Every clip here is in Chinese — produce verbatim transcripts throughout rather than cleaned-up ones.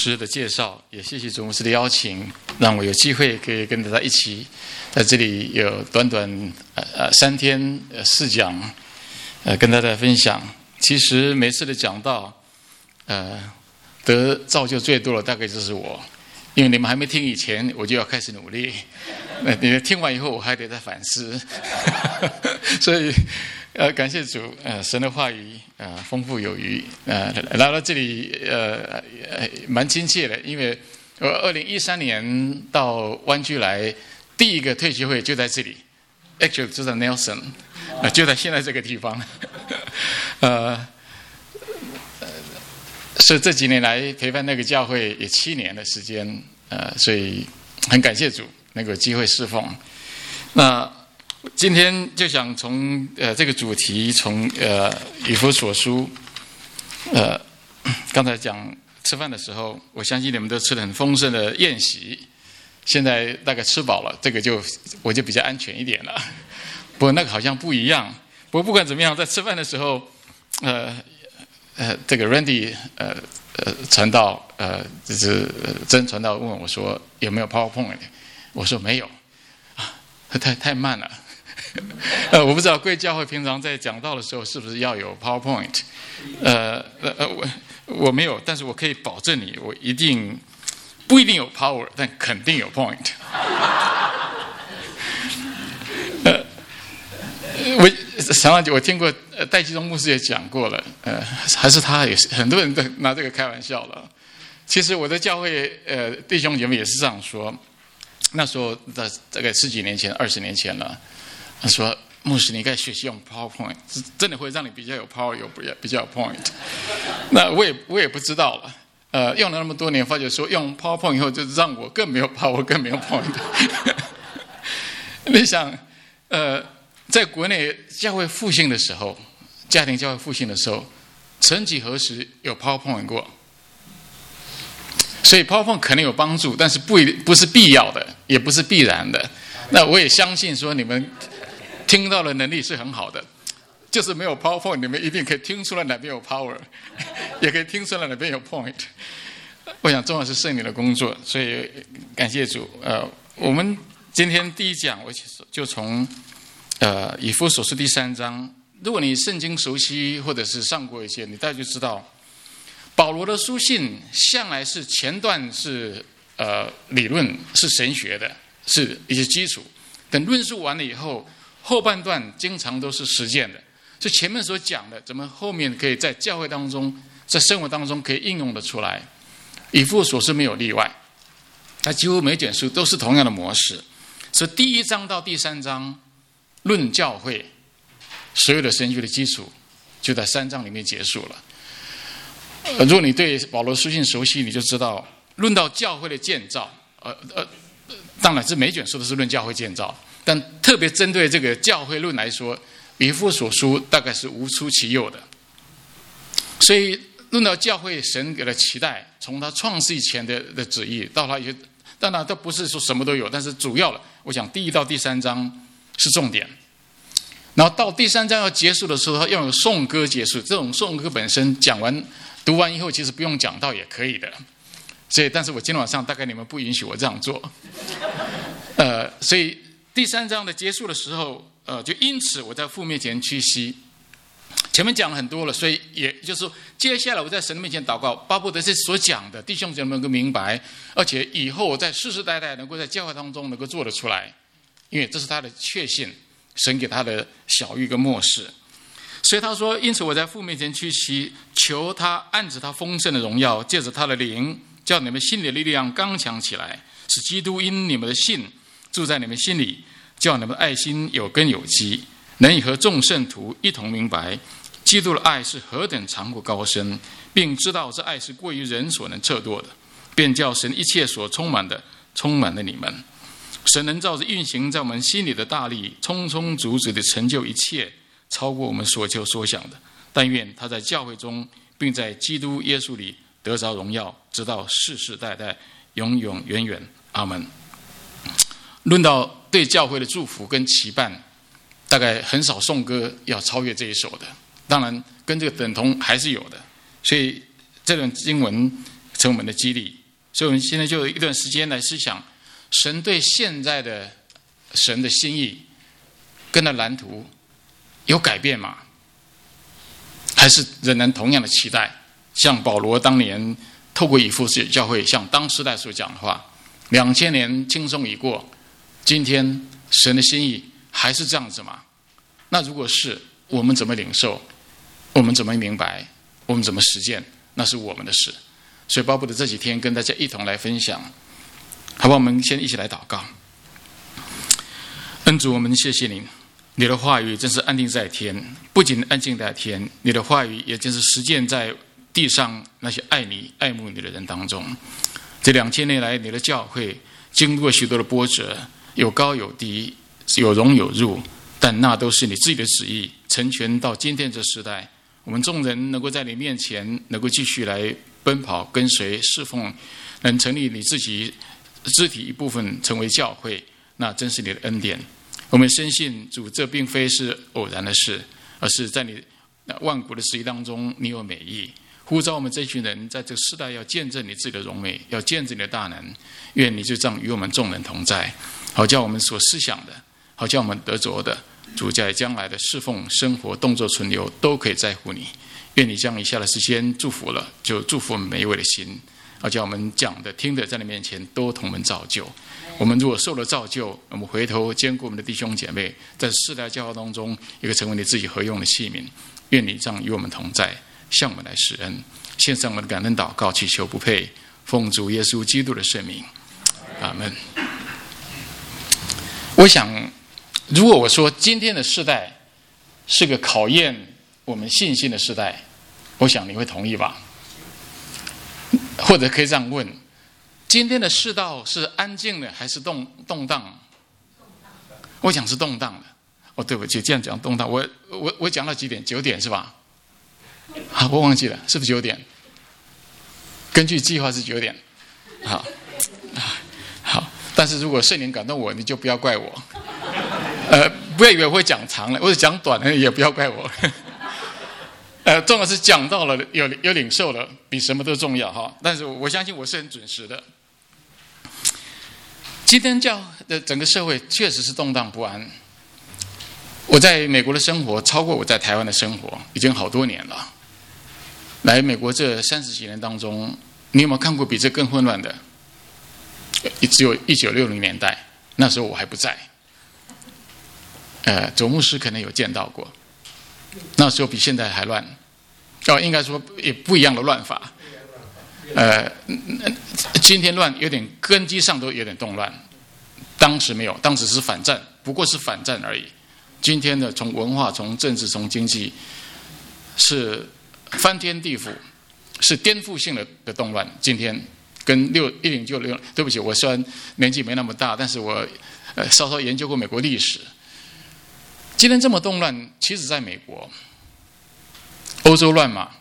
师的介绍，也谢谢主牧师的邀请，让我有机会可以跟大家一起在这里有短短呃呃三天呃试讲，呃跟大家分享。其实每次的讲道，呃得造就最多的大概就是我，因为你们还没听以前，我就要开始努力。那你们听完以后，我还得再反思，所以。呃，感谢主，呃，神的话语，呃，丰富有余，呃，来到这里，呃，蛮亲切的，因为我二零一三年到湾区来，第一个退休会就在这里 ，actually 就在 Nelson， 呃，就在现在这个地方，呃，所以这几年来陪伴那个教会也七年的时间，呃，所以很感谢主能够有机会侍奉，那。今天就想从呃这个主题，从呃以弗所书，呃刚才讲吃饭的时候，我相信你们都吃了很丰盛的宴席，现在大概吃饱了，这个就我就比较安全一点了。不过那个好像不一样。不过不管怎么样，在吃饭的时候，呃呃这个 Randy 呃呃传道呃就是真传道问我说有没有 PowerPoint， 我说没有，啊太太慢了。呃，我不知道贵教会平常在讲道的时候是不是要有 PowerPoint？ 呃呃，我我没有，但是我可以保证你，我一定不一定有 Power， 但肯定有 Point。呃，我常常我听过戴基宗牧师也讲过了，呃，还是他也是很多人都拿这个开玩笑了。其实我的教会呃弟兄姐妹也是这样说，那时候在大概十几年前、二十年前了。他说：“牧师，你应该学习用 PowerPoint， 真的会让你比较有 power， 有比较有 point。”那我也我也不知道了。呃，用了那么多年，发觉说用 PowerPoint 以后，就让我更没有 power， 更没有 point。你想，呃，在国内教会复兴的时候，家庭教会复兴的时候，曾几何时有 PowerPoint 过？所以 PowerPoint 可能有帮助，但是不不是必要的，也不是必然的。那我也相信说你们。听到的能力是很好的，就是没有 PowerPoint， 你们一定可以听出来哪边有 power， 也可以听出来哪边有 point。我想重要是圣灵的工作，所以感谢主。呃，我们今天第一讲，我就从呃以弗所书第三章。如果你圣经熟悉或者是上过一些，你大概就知道，保罗的书信向来是前段是呃理论，是神学的，是一些基础。等论述完了以后。后半段经常都是实践的，所以前面所讲的，怎么后面可以在教会当中，在生活当中可以应用的出来。以弗所书没有例外，它几乎每卷书都是同样的模式。所以第一章到第三章论教会，所有的神学的基础就在三章里面结束了。呃，如果你对保罗书信熟悉，你就知道论到教会的建造，呃呃，当然这每卷书都是论教会建造。但特别针对这个教会论来说，以弗所书大概是无出其右的。所以论到教会神给的期待，从他创世以前的的旨意到他也，当然都不是说什么都有，但是主要的，我想第一到第三章是重点。然后到第三章要结束的时候，要用颂歌结束。这种颂歌本身讲完、读完以后，其实不用讲道也可以的。所以，但是我今天晚上大概你们不允许我这样做。呃，所以。第三章的结束的时候，呃，就因此我在父面前屈膝。前面讲了很多了，所以也就是说，接下来我在神面前祷告，巴不得这所讲的弟兄姐妹能够明白，而且以后我在世世代代能够在教会当中能够做得出来，因为这是他的确信，神给他的小谕跟默示。所以他说，因此我在父面前屈膝，求他按着他丰盛的荣耀，借着他的灵，叫你们心里的力量刚强起来，使基督因你们的信。住在你们心里，叫你们爱心有根有基，能以和众圣徒一同明白，基督的爱是何等长阔高深，并知道这爱是过于人所能测度的，便叫神一切所充满的充满了你们。神能照着运行在我们心里的大力，充充足足的成就一切，超过我们所求所想的。但愿他在教会中，并在基督耶稣里得着荣耀，直到世世代代，永永远远。阿门。论到对教会的祝福跟期盼，大概很少颂歌要超越这一首的，当然跟这个等同还是有的。所以这段经文成我们的激励。所以我们现在就有一段时间来思想，神对现在的神的心意跟他蓝图有改变吗？还是仍然同样的期待？像保罗当年透过以弗所教会向当时代所讲的话，两千年轻松已过，今天神的心意还是这样子吗？那如果是，我们怎么领受？我们怎么明白？我们怎么实践？那是我们的事。所以巴不得这几天跟大家一同来分享，好吧？我们先一起来祷告。恩主，我们谢谢您，你的话语真是安定在天，不仅安静在天，你的话语也真是实践在地上那些爱你爱慕你的人当中。这两千年来，你的教会经过许多的波折，有高有低，有荣有辱，但那都是你自己的旨意成全到今天这时代。我们众人能够在你面前能够继续来奔跑跟随侍奉，能成立你自己肢体一部分成为教会，那真是你的恩典。我们深信主，这并非是偶然的事，而是在你万古的旨意当中，你有美意，呼召我们这群人在这个世代要见证你自己的荣美，要见证你的大能。愿你就这样与我们众人同在，好叫我们所思想的，好叫我们得着的，主在将来的侍奉、生活、动作、存留都可以在乎你。愿你将以下的时间祝福了，就祝福我们每一位的心，好叫我们讲的、听的，在你面前都同门造就。我们如果受了造就，我们回头兼顾我们的弟兄姐妹，在世代教会当中，也可以成为你自己合用的器皿。愿你这样与我们同在，向我们来施恩。献上我们的感恩祷告，祈求不配，奉主耶稣基督的圣名，阿门。我想，如果我说今天的世代是个考验我们信心的世代，我想你会同意吧？或者可以这样问：今天的世道是安静的还是动动荡？我想是动荡的。哦，对不起，这样讲动荡。我我我讲到几点？九点是吧？好，我忘记了，是不是九点？根据计划是九点。好，好。但是如果圣灵感动我，你就不要怪我。呃，不要以为我会讲长了，或者讲短了，也不要怪我。呃，重要是讲到了，有有领受了，比什么都重要哈。但是我相信我是很准时的。今天教的整个社会确实是动荡不安。我在美国的生活超过我在台湾的生活，已经好多年了。来美国这三十几年当中，你有没有看过比这更混乱的？只有一九六零年代，那时候我还不在。呃，左牧师可能有见到过，那时候比现在还乱。哦，应该说也不一样的乱法。呃，今天乱有点根基上都有点动乱，当时没有，当时是反战，不过是反战而已。今天的从文化、从政治、从经济，是翻天地覆，是颠覆性的的动乱。今天跟六一零九六，对不起，我虽然年纪没那么大，但是我呃稍稍研究过美国历史。今天这么动乱，其实在美国、欧洲乱吗？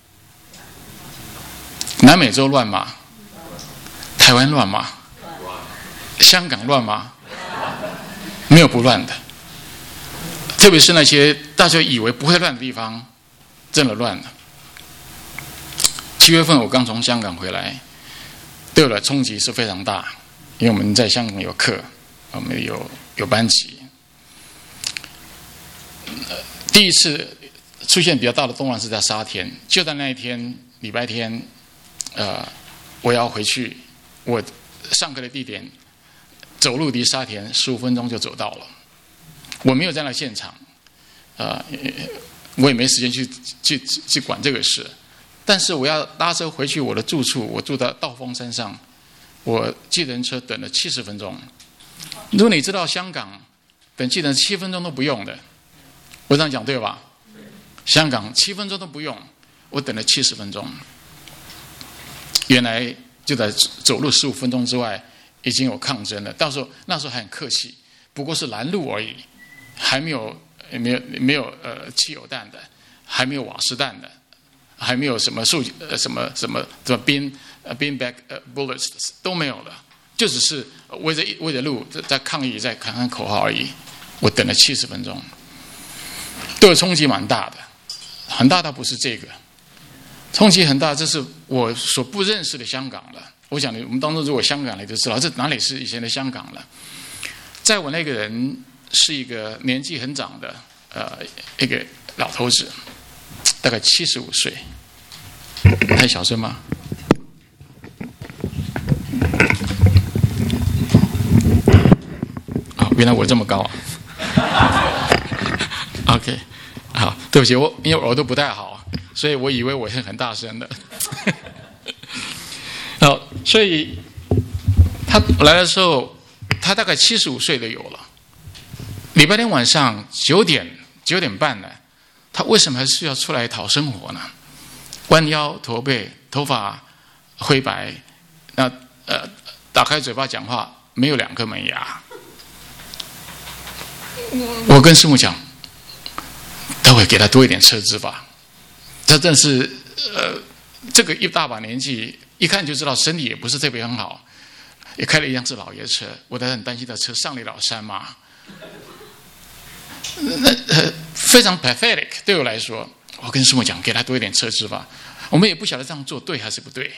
南美洲乱吗？台湾乱吗？香港乱吗？没有不乱的。特别是那些大家以为不会乱的地方，真的乱了。七月份我刚从香港回来，对我的冲击是非常大，因为我们在香港有课，我们有有班级。第一次出现比较大的动乱是在沙田，就在那一天礼拜天，呃，我要回去，我上课的地点走路离沙田十五分钟就走到了。我没有在那现场，呃，我也没时间去去去管这个事。但是我要搭车回去我的住处，我住在道峰山上，我计程车等了七十分钟。如果你知道香港等计程七分钟都不用的，我这样讲对吧？香港七分钟都不用，我等了七十分钟。原来就在走路十五分钟之外已经有抗争了。到时候那时候还很客气，不过是拦路而已。还没有没有没有呃汽油弹的，还没有瓦斯弹的，还没有什么数呃什么什么什么 bin 呃 bin bag 呃 bullets 都没有了，就只是围着围着路在抗议，在喊喊口号而已。我等了七十分钟，对我冲击蛮大的，很大倒不是这个， 冲击很大，这是我所不认识的香港了。我想你我们当中如果香港来就知道，这哪里是以前的香港了。在我那个人是一个年纪很长的呃一个老头子，大概七十五岁。太小声吗？啊、哦，原来我这么高啊。OK， 好，对不起，我因为耳朵不太好，所以我以为我是很大声的。好，所以他来的时候，他大概七十五岁都有了。礼拜天晚上九点九点半呢，他为什么还是要出来讨生活呢？弯腰驼背，头发灰白，那呃，打开嘴巴讲话没有两颗门牙。我跟师母讲，待会给他多一点车资吧。他真是呃，这个一大把年纪，一看就知道身体也不是特别很好，也开了一辆是老爷车。我还很担心他车上得了山吗？那呃非常 pathetic 对我来说。我跟师母讲，给他多一点车资吧。我们也不晓得这样做对还是不对。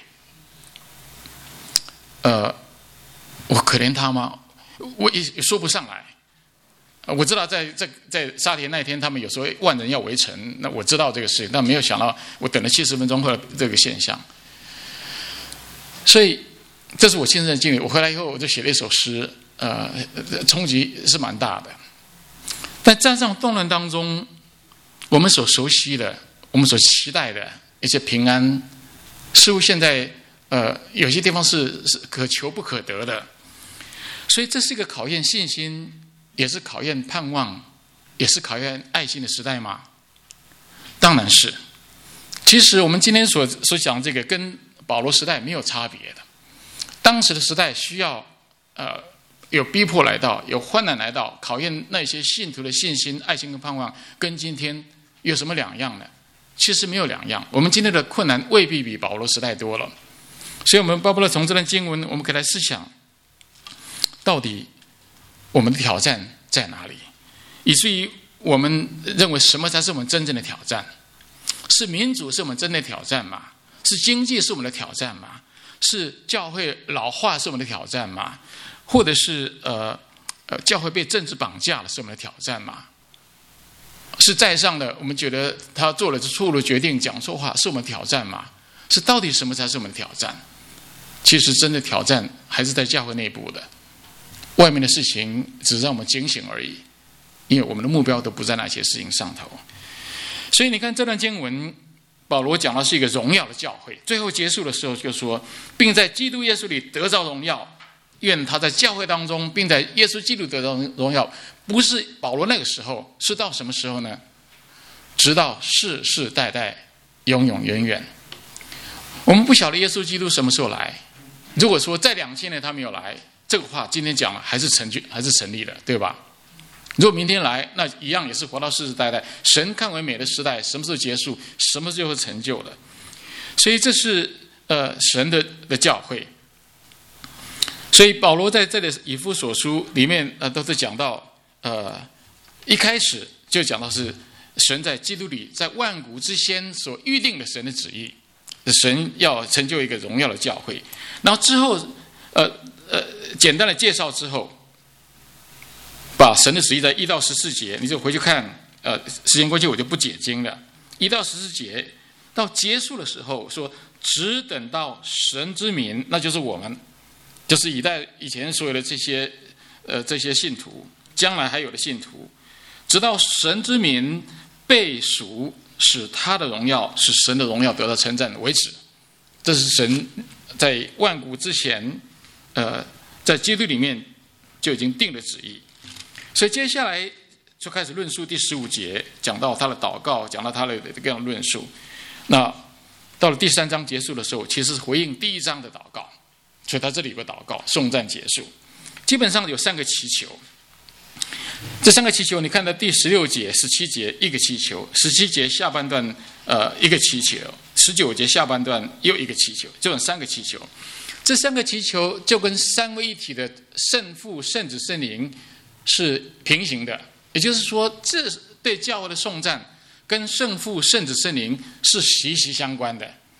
呃，我可怜他吗？我也说不上来。我知道在在在沙田那天，他们有时候万人要围城，那我知道这个事情，但没有想到我等了七十分钟后来这个现象。所以这是我亲身的经历。我回来以后，我就写了一首诗，呃，冲击是蛮大的。但在这样动乱当中，我们所熟悉的、我们所期待的一些平安，似乎现在呃有些地方是是可求不可得的。所以这是一个考验信心，也是考验盼望，也是考验爱心的时代吗？当然是。其实我们今天所所讲这个跟保罗时代没有差别的。当时的时代需要呃有逼迫来到，有患难来到，考验那些信徒的信心、爱心跟盼望，跟今天有什么两样呢？其实没有两样。我们今天的困难未必比保罗时代多了。所以我们巴不得从这段经文，我们可以来思想，到底我们的挑战在哪里？以至于我们认为什么才是我们真正的挑战？是民主是我们真正的挑战吗？是经济是我们的挑战吗？是教会老化是我们的挑战吗？或者是呃呃教会被政治绑架了是我们的挑战吗？是在上的我们觉得他做了错误的决定，讲错话是我们的挑战吗？是到底什么才是我们的挑战？其实真的挑战还是在教会内部的，外面的事情只让我们警醒而已，因为我们的目标都不在那些事情上头。所以你看这段经文，保罗讲的是一个荣耀的教会，最后结束的时候就说，并在基督耶稣里得着荣耀。愿他在教会当中，并在耶稣基督得到荣耀，不是保罗那个时候，是到什么时候呢？直到世世代代，永永远远。我们不晓得耶稣基督什么时候来。如果说在两千年他没有来，这个话今天讲了还是成就，还是成立的，对吧？如果明天来，那一样也是活到世世代代。神看为美的时代，什么时候结束，什么时候会成就的？所以这是呃神的的教会。所以保罗在这里以弗所书里面呃都是讲到呃一开始就讲到是神在基督里在万古之先所预定的神的旨意，神要成就一个荣耀的教会。然后之后呃呃简单的介绍之后，把神的旨意在一到十四节，你就回去看，呃时间关系我就不解经了。一到十四节到结束的时候说，只等到神之民，那就是我们。就是以代以前所有的这些呃这些信徒，将来还有的信徒，直到神之民被赎，使他的荣耀，使神的荣耀得到称赞为止。这是神在万古之前，呃，在基督里面就已经定了旨意。所以接下来就开始论述第十五节，讲到他的祷告，讲到他的各样论述。那到了第三章结束的时候，其实是回应第一章的祷告。所以他这里有个祷告，颂赞结束，基本上有三个祈求。这三个祈求，你看到第十六节、十七节一个祈求，十七节下半段呃一个祈求，十九节下半段又一个祈求，就有三个祈求。这三个祈求就跟三位一体的圣父、圣子、圣灵是平行的，也就是说，这对教会的颂赞跟圣父、圣子、圣灵是息息相关的。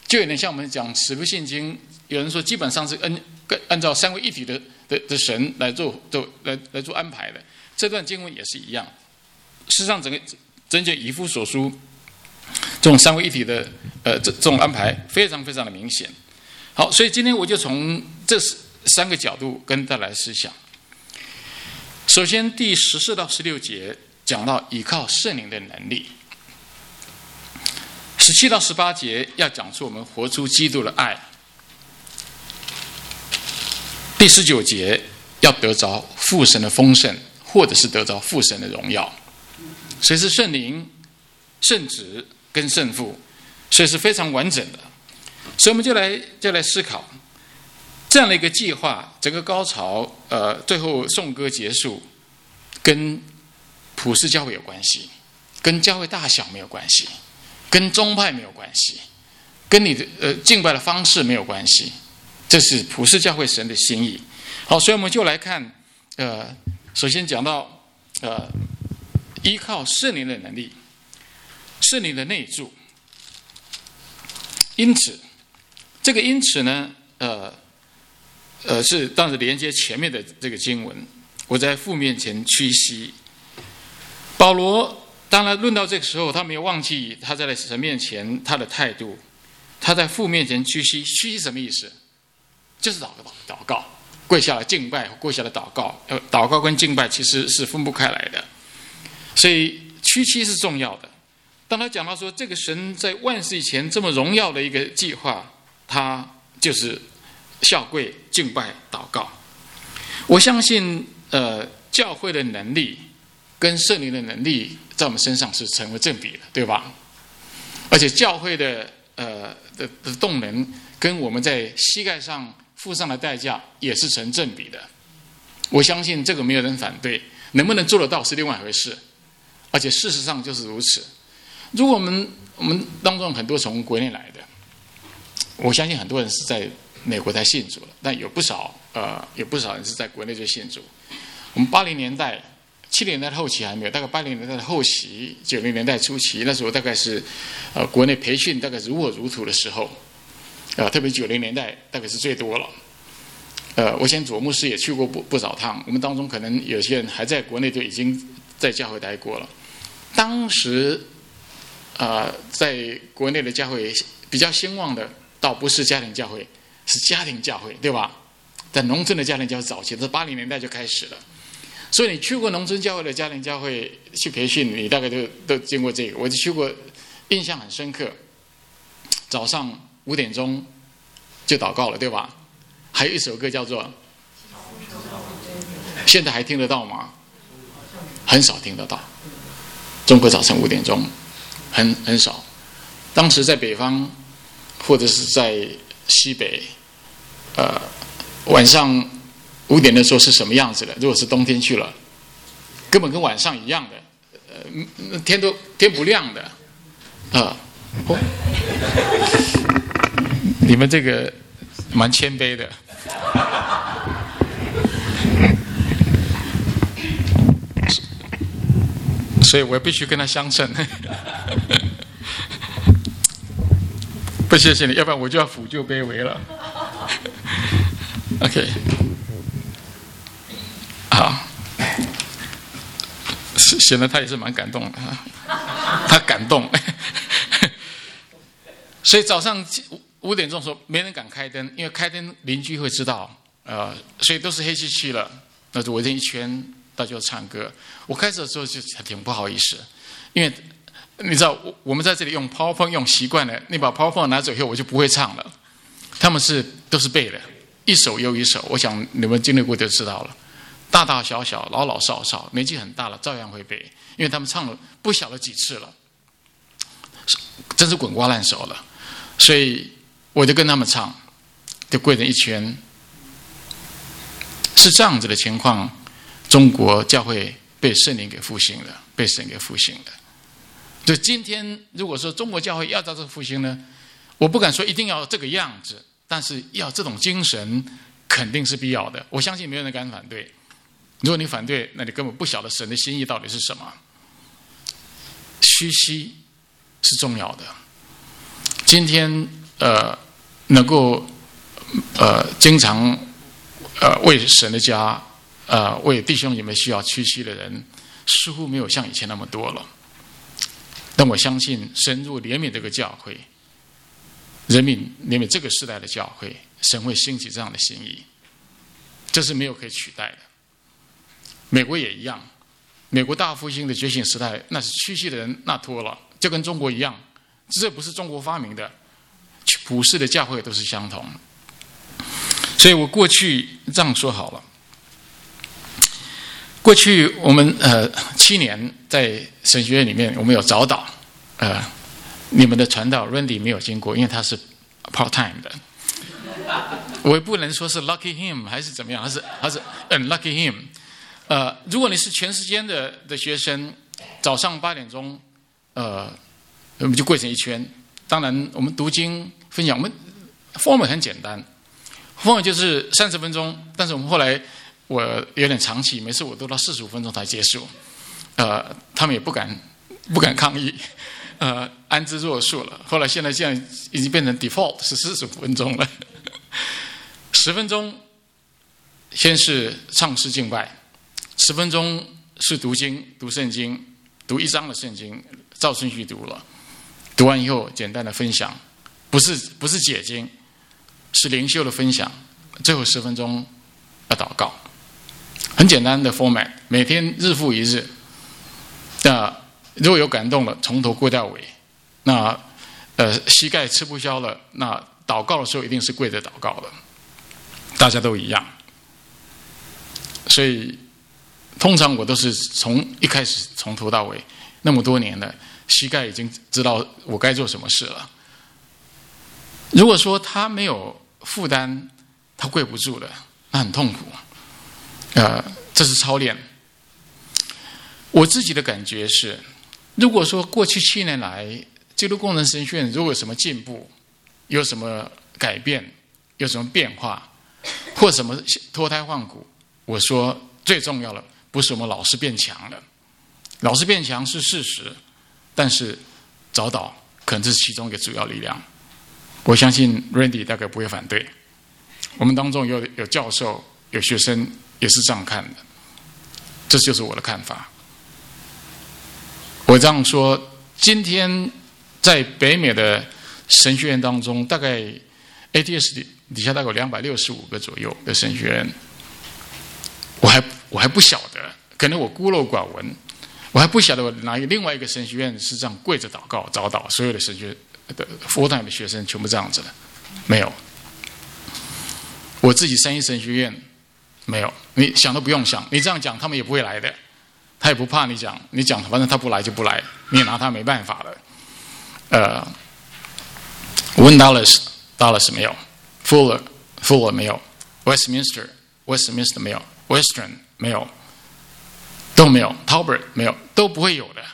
就有点像我们讲使徒信经，有人说基本上是按按照三位一体的的的神来做做来来做安排的。这段经文也是一样。事实上，整个整卷以弗所书这种三位一体的呃这这种安排非常非常的明显。好，所以今天我就从这三个角度跟大家来思想。首先，第十四到十六节讲到依靠圣灵的能力；十七到十八节要讲出我们活出基督的爱；第十九节要得着父神的丰盛，或者是得着父神的荣耀。所以是圣灵、圣子跟圣父，所以是非常完整的。所以我们就来就来思考这样的一个计划，整个高潮，呃，最后颂歌结束，跟普世教会有关系，跟教会大小没有关系，跟宗派没有关系，跟你的呃敬拜的方式没有关系，这是普世教会神的心意。好，所以我们就来看，呃，首先讲到呃。依靠圣灵的能力，圣灵的内住。因此，这个因此呢，呃，呃，是当时连接前面的这个经文。我在父面前屈膝。保罗当然论到这个时候，他没有忘记他在神面前他的态度。他在父面前屈膝，屈膝什么意思？就是祷告，祷告，跪下来敬拜，跪下来祷告。呃，祷告跟敬拜其实是分不开来的。所以屈膝是重要的。当他讲到说这个神在万世以前这么荣耀的一个计划，他就是下跪敬拜祷告。我相信呃教会的能力跟圣灵的能力在我们身上是成为正比的，对吧？而且教会的呃 的, 的动能跟我们在膝盖上付上的代价也是成正比的。我相信这个没有人反对，能不能做得到是另外一回事。而且事实上就是如此。如果我们我们当中很多从国内来的，我相信很多人是在美国才信主的，但有不少呃有不少人是在国内就信主。我们八零年代、七零年代的后期还没有，大概八零年代的后期、九零年代初期，那时候大概是呃国内培训大概如火如荼的时候，呃特别九零年代大概是最多了。呃，我想左牧师也去过不不少趟，我们当中可能有些人还在国内就已经在教会待过了。当时，呃，在国内的教会比较兴旺的，倒不是家庭教会，是家庭教会，对吧？在农村的家庭教会早期，是八零年代就开始了。所以你去过农村教会的家庭教会去培训，你大概都都经过这个。我就去过，印象很深刻。早上五点钟就祷告了，对吧？还有一首歌叫做，现在还听得到吗？很少听得到。中国早晨五点钟，很很少。当时在北方，或者是在西北，呃，晚上五点的时候是什么样子的？如果是冬天去了，根本跟晚上一样的，呃，天都天不亮的，啊、呃哦，你们这个蛮谦卑的。所以我必须跟他相称。不谢谢你，要不然我就要俯就卑微了。OK， 好，显得他也是蛮感动的，他感动。所以早上五点钟的时候，没人敢开灯，因为开灯邻居会知道，呃，所以都是黑漆漆了。那就围成一圈，大家就唱歌。我开始的时候就挺不好意思，因为你知道，我我们在这里用 PowerPoint 用习惯了，你把 PowerPoint 拿走以后，我就不会唱了。他们是都是背的，一首又一首。我想你们经历过就知道了，大大小小、老老少少，年纪很大了照样会背，因为他们唱了不晓得几次了，真是滚瓜烂熟了。所以我就跟他们唱，就跪成一圈。是这样子的情况，中国教会被圣灵给复兴了，被神给复兴了。就今天，如果说中国教会要到这个复兴呢，我不敢说一定要这个样子，但是要这种精神肯定是必要的。我相信没有人敢反对。如果你反对，那你根本不晓得神的心意到底是什么。屈膝是重要的。今天呃能够呃经常呃为神的家呃为弟兄姐妹需要屈膝的人，似乎没有像以前那么多了。但我相信神如果怜悯这个教会，人民怜悯这个时代的教会，神会兴起这样的心意，这是没有可以取代的。美国也一样，美国大复兴的觉醒时代，那是屈膝的人那多了，就跟中国一样，这不是中国发明的，普世的教会都是相同。所以我过去这样说好了，过去我们呃七年在神学院里面，我们有早祷，呃，你们的传道 Randy 没有经过，因为他是 part time 的，我也不能说是 lucky him 还是怎么样，还是还是 unlucky him。呃，如果你是全时间的的学生，早上八点钟，呃，我们就跪成一圈。当然，我们读经分享，我们 format 很简单 ，format 就是三十分钟。但是我们后来我有点长期，每次我都到四十五分钟才结束。呃，他们也不敢不敢抗议，呃，安之若素了。后来现在现在已经变成 default 是四十五分钟了，十分钟先是唱诗敬拜。十分钟是读经，读圣经，读一章的圣经，照顺序读了。读完以后，简单的分享，不是不是解经，是灵修的分享。最后十分钟要祷告，很简单的 format， 每天日复一日。那如果有感动了，从头跪到尾。那呃膝盖吃不消了，那祷告的时候一定是跪着祷告的，大家都一样。所以。通常我都是从一开始从头到尾，那么多年了，膝盖已经知道我该做什么事了。如果说他没有负担，他跪不住的，那很痛苦。呃，这是操练。我自己的感觉是，如果说过去七年来，基督工人神学院如果有什么进步，有什么改变，有什么变化，或什么脱胎换骨，我说最重要的。不是我们老师变强了，老师变强是事实，但是早祷可能这是其中一个主要力量。我相信 Randy 大概不会反对。我们当中有有教授、有学生也是这样看的，这就是我的看法。我这样说，今天在北美的神学院当中，大概 A T S 底下大概有两百六十五个左右的神学院，我还。我还不晓得，可能我孤陋寡闻，我还不晓得我哪另外一个神学院是这样跪着祷告、早祷，所有的神学的佛堂的学生全部这样子的，没有。我自己三一神学院没有，你想都不用想，你这样讲他们也不会来的，他也不怕你讲，你讲反正他不来就不来，你也拿他没办法了。呃 ，Win Dallas Dallas 没有 ，Fuller Fuller 没有 ，Westminster Westminster 没有 ，Western。没有，都没有 ，Talbot 没有，都不会有的。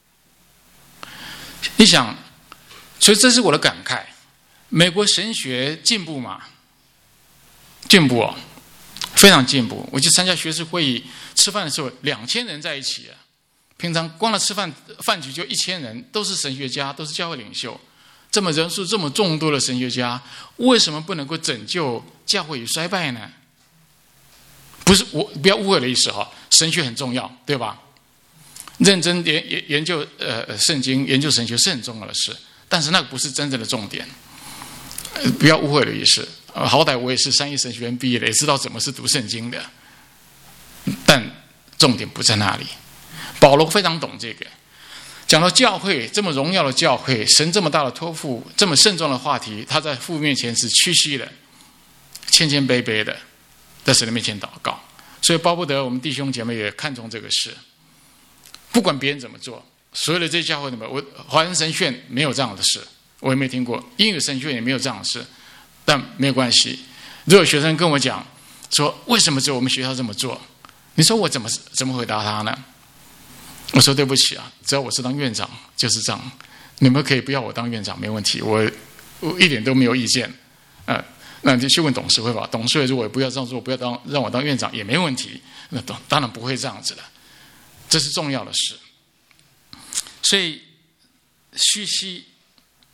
你想，所以这是我的感慨。美国神学进步嘛？进步哦，非常进步。我去参加学士会议，吃饭的时候两千人在一起啊。平常光了吃饭饭局就一千人，都是神学家，都是教会领袖。这么人数这么众多的神学家，为什么不能够拯救教会与衰败呢？不是我不要误会的意思哈，神学很重要，对吧？认真研研研究呃圣经、研究神学是很重要的事，但是那个不是真正的重点，呃、不要误会的意思。呃、好歹我也是三一神学院毕业的，也知道怎么是读圣经的，但重点不在那里。保罗非常懂这个。讲到教会这么荣耀的教会，神这么大的托付，这么慎重的话题，他在父面前是屈膝的，谦谦卑卑的。在神的面前祷告，所以巴不得我们弟兄姐妹也看重这个事。不管别人怎么做，所有的这些教会里面，我华人神学院没有这样的事，我也没听过；英语神学院也没有这样的事，但没有关系。如果学生跟我讲说为什么只有我们学校这么做，你说我怎么怎么回答他呢？我说对不起啊，只要我是当院长就是这样，你们可以不要我当院长没问题，我我一点都没有意见，呃。那你就去问董事会吧。董事会如果不要这样做，不要当让我当院长也没问题。那当然不会这样子的，这是重要的事。所以屈膝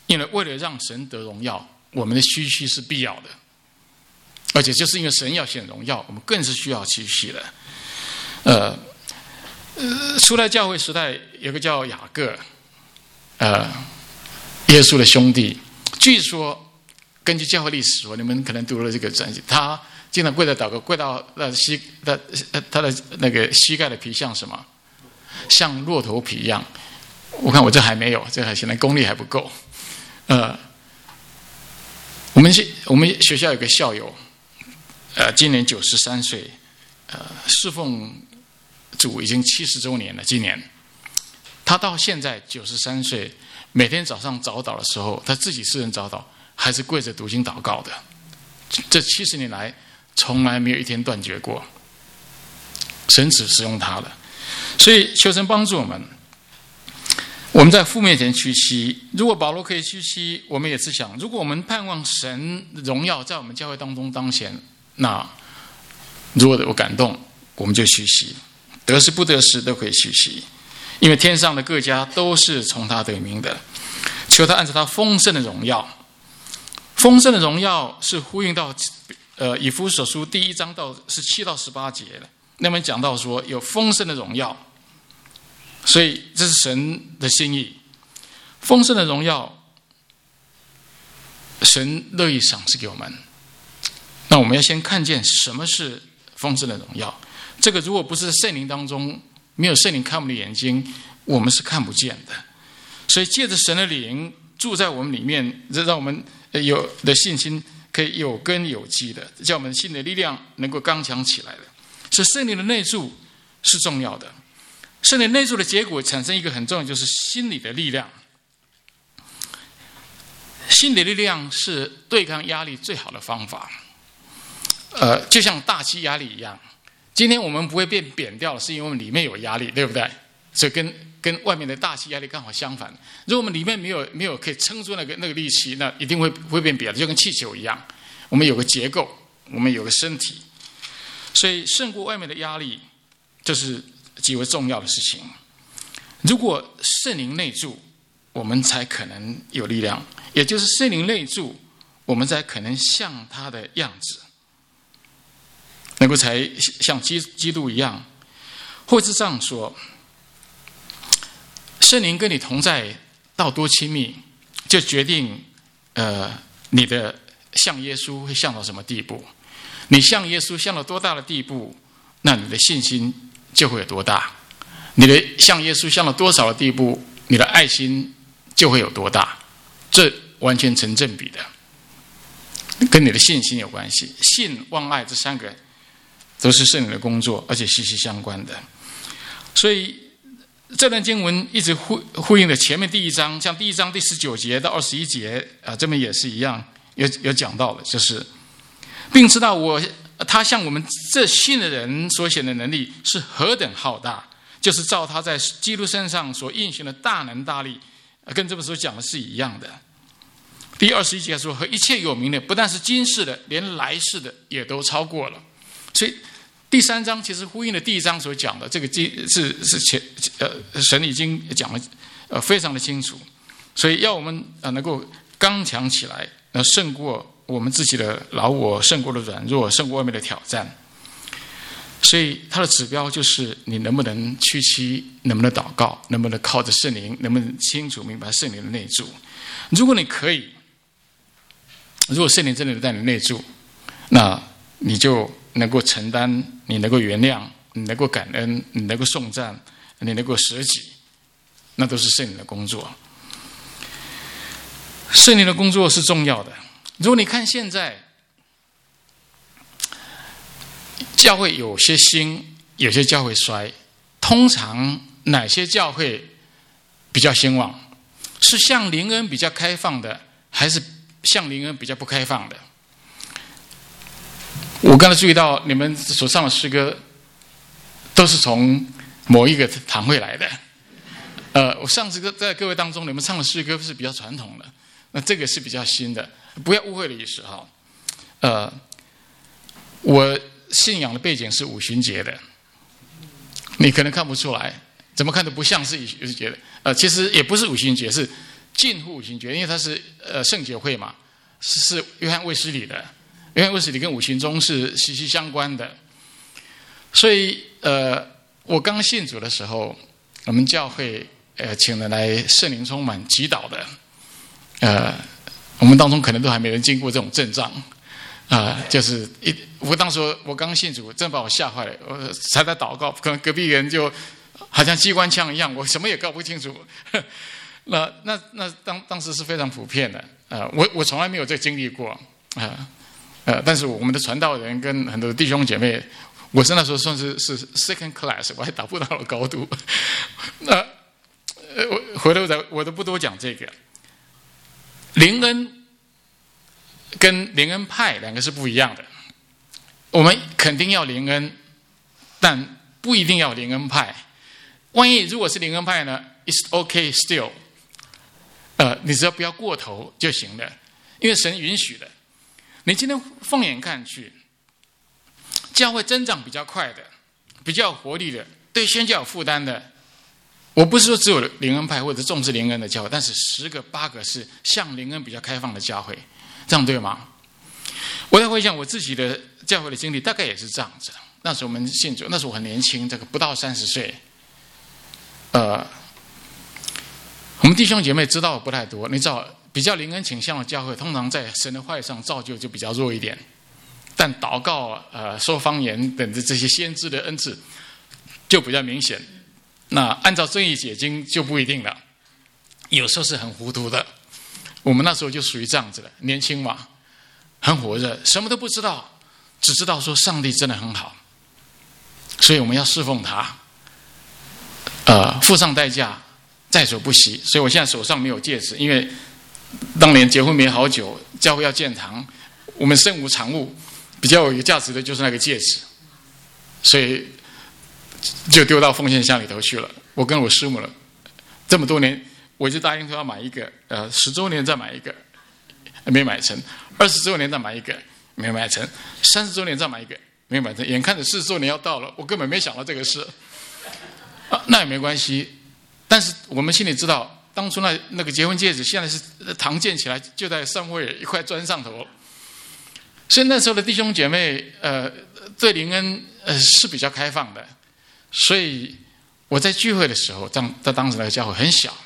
因为为了让神得荣耀，我们的屈膝是必要的，而且就是因为神要显荣耀，我们更是需要屈膝的。呃，呃初代教会时代有个叫雅各，呃，耶稣的兄弟，据说根据教会历史说，你们可能读了这个传记，他经常跪在祷告，跪到那膝，他他的那个膝盖的皮像什么？像骆驼皮一样。我看我这还没有，这还显然功力还不够。呃，我们学我们学校有个校友，呃，今年九十三岁，呃，侍奉主已经七十周年了。今年他到现在九十三岁，每天早上早祷的时候，他自己私人早祷，还是跪着读经祷告的。这七十年来，从来没有一天断绝过。神只使用他了，所以求神帮助我们。我们在父面前屈膝，如果保罗可以屈膝，我们也是想，如果我们盼望神荣耀在我们教会当中当显，那如果有感动，我们就屈膝，得时不得时都可以屈膝，因为天上的各家都是从他得名的。求他按照他丰盛的荣耀，丰盛的荣耀是呼应到呃以弗所书第一章到十七到十八节了。那么讲到说有丰盛的荣耀。所以这是神的心意，丰盛的荣耀，神乐意赏赐给我们。那我们要先看见什么是丰盛的荣耀。这个如果不是圣灵当中，没有圣灵开我们的眼睛，我们是看不见的。所以借着神的灵住在我们里面，让我们有的信心可以有根有基的，叫我们心的力量能够刚强起来的。所以圣灵的内住是重要的。圣灵内住的结果产生一个很重要，就是心理的力量。心理力量是对抗压力最好的方法。呃，就像大气压力一样，今天我们不会变扁掉，是因为我们里面有压力，对不对？所以跟跟外面的大气压力刚好相反。如果我们里面没有没有可以撑住那个那个力气，那一定会会变扁的，就跟气球一样。我们有个结构，我们有个身体，所以胜过外面的压力，就是极为重要的事情。如果圣灵内住，我们才可能有力量，也就是圣灵内住，我们才可能像他的样子，能够才像基基督一样。或是这样说，圣灵跟你同在到多亲密，就决定呃你的像耶稣会像到什么地步。你像耶稣像到多大的地步，那你的信心就会有多大，你的像耶稣像到多少的地步，你的爱心就会有多大，这完全成正比的，跟你的信心有关系。信、望、爱这三个都是圣灵的工作，而且息息相关的。所以这段经文一直呼呼应的前面第一章，像第一章第十九节到二十一节啊，这边也是一样，有有讲到的，就是并知道我他向我们这信的人所显的能力是何等浩大，就是照他在基督身上所应许的大能大力，跟这本书讲的是一样的。第二十一节说，和一切有名的，不但是今世的，连来世的也都超过了。所以第三章其实呼应了第一章所讲的，这个是是前呃神已经讲了呃非常的清楚，所以要我们呃能够刚强起来，呃胜过我们自己的老我，胜过了软弱，胜过外面的挑战。所以它的指标就是你能不能屈膝，能不能祷告，能不能靠着圣灵，能不能清楚明白圣灵的内住。如果你可以，如果圣灵真的在你内住，那你就能够承担，你能够原谅，你能够感恩，你能够颂赞，你能够舍己，那都是圣灵的工作。圣灵的工作是重要的。如果你看现在教会有些兴，有些教会衰，通常哪些教会比较兴旺？是向灵恩比较开放的，还是向灵恩比较不开放的？我刚才注意到你们所唱的诗歌都是从某一个堂会来的。呃，我上次在各位当中，你们唱的诗歌是比较传统的，那这个是比较新的，不要误会的意思哈。呃，我信仰的背景是五旬节的，你可能看不出来，怎么看都不像是五旬节的。呃，其实也不是五旬节，是近乎五行诀，因为它是呃圣洁会嘛，是是约翰卫斯理的，约翰卫斯理跟五行宗是息息相关的。所以呃，我刚信主的时候，我们教会呃请人来圣灵充满祈祷的，呃，我们当中可能都还没人经过这种阵仗。啊、呃，就是一，我当时我刚信主，真把我吓坏了。我才在祷告，可能隔壁人就好像机关枪一样，我什么也搞不清楚。那那那当当时是非常普遍的，啊、呃，我我从来没有这经历过，啊、呃，呃，但是我们的传道人跟很多弟兄姐妹，我是那时候算是是 second class， 我还达不到了高度。那呃，我回头再我都不多讲这个，灵恩。跟灵恩派两个是不一样的，我们肯定要灵恩，但不一定要灵恩派。万一如果是灵恩派呢 ，it's okay still， 呃，你只要不要过头就行了，因为神允许的。你今天放眼看去，教会增长比较快的、比较有活力的、对宣教有负担的，我不是说只有灵恩派或者重视灵恩的教会，但是十个八个是向灵恩比较开放的教会。这样对吗？我在回想我自己的教会的经历，大概也是这样子。那时候我们信主，那时候我很年轻，这个不到三十岁。呃，我们弟兄姐妹知道不太多。你知道，比较灵恩倾向的教会，通常在神的话语上造就就比较弱一点，但祷告、呃、说方言等的这些先知的恩赐就比较明显。那按照正义解经就不一定了，有时候是很糊涂的。我们那时候就属于这样子的，年轻嘛，很火热，什么都不知道，只知道说上帝真的很好，所以我们要侍奉他，呃，付上代价，在所不惜。所以我现在手上没有戒指，因为当年结婚没好久，教会要建堂，我们身无长物，比较有价值的就是那个戒指，所以就丢到奉献箱里头去了。我跟我师母了，这么多年。我就答应说要买一个，呃，十周年再买一个，没买成；二十周年再买一个，没买成；三十周年再买一个，没买成。眼看着四十周年要到了，我根本没想到这个事，啊，那也没关系。但是我们心里知道，当初那那个结婚戒指，现在是堂建起来就在上位一块砖上头。所以那时候的弟兄姐妹，呃，对灵恩呃是比较开放的。所以我在聚会的时候，当在当时那个教会很小。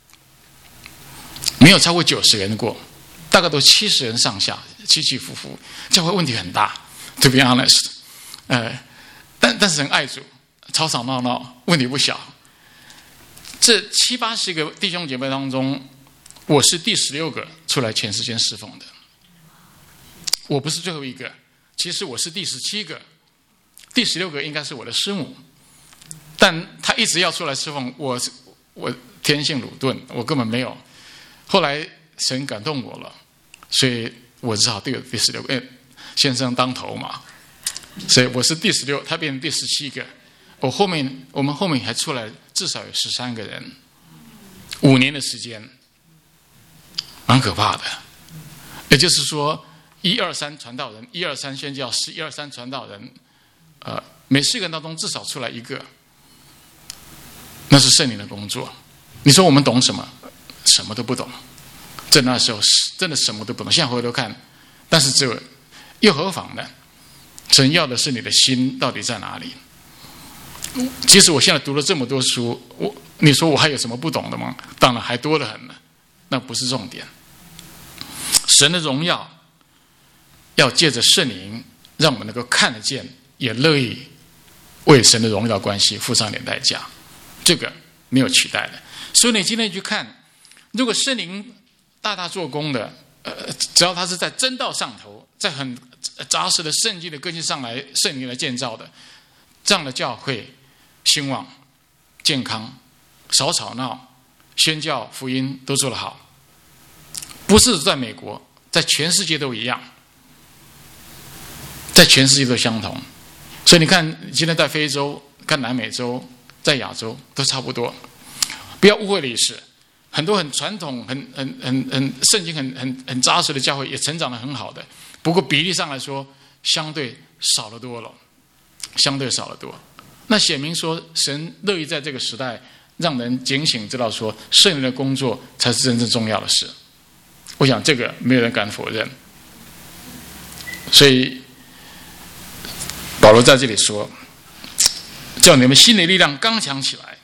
没有超过九十人过，大概都七十人上下，起起伏伏，教会问题很大 ，to be honest， 呃，但但是很爱主，吵吵闹闹，问题不小。这七八十个弟兄姐妹当中，我是第十六个出来全时间侍奉的，我不是最后一个，其实我是第十七个，第十六个应该是我的师母，但她一直要出来侍奉，我我天性鲁钝，我根本没有。后来神感动我了，所以我只好对第十六个，先生当头嘛，所以我是第十六，他变成第十七个。我后面我们后面还出来至少有十三个人，五年的时间，蛮可怕的。也就是说，一二三传道人，一二三宣教师，一二三传道人，呃，每四个人当中至少出来一个，那是圣灵的工作。你说我们懂什么？什么都不懂，在那时候真的什么都不懂。现在回头看，但是只有又何妨呢？神要的是你的心到底在哪里？其实我现在读了这么多书，我你说我还有什么不懂的吗？当然还多得很呢，那不是重点。神的荣耀要借着圣灵，让我们能够看得见，也乐意为神的荣耀关系付上点代价，这个没有取代的。所以你今天去看。如果圣灵大大做工的，呃，只要他是在真道上头，在很扎实的圣经的根基上来，圣灵来建造的，这样的教会兴旺、健康、少吵闹、宣教、福音都做得好，不是在美国，在全世界都一样，在全世界都相同。所以你看，今天在非洲、看南美洲、在亚洲都差不多。不要误会历史。很多很传统、很很很很圣经很很很扎实的教会也成长得很好的，不过比例上来说，相对少得多了，相对少得多。那显明说，神乐意在这个时代让人警醒，知道说圣灵的工作才是真正重要的事。我想这个没有人敢否认。所以保罗在这里说，叫你们心理力量刚强起来，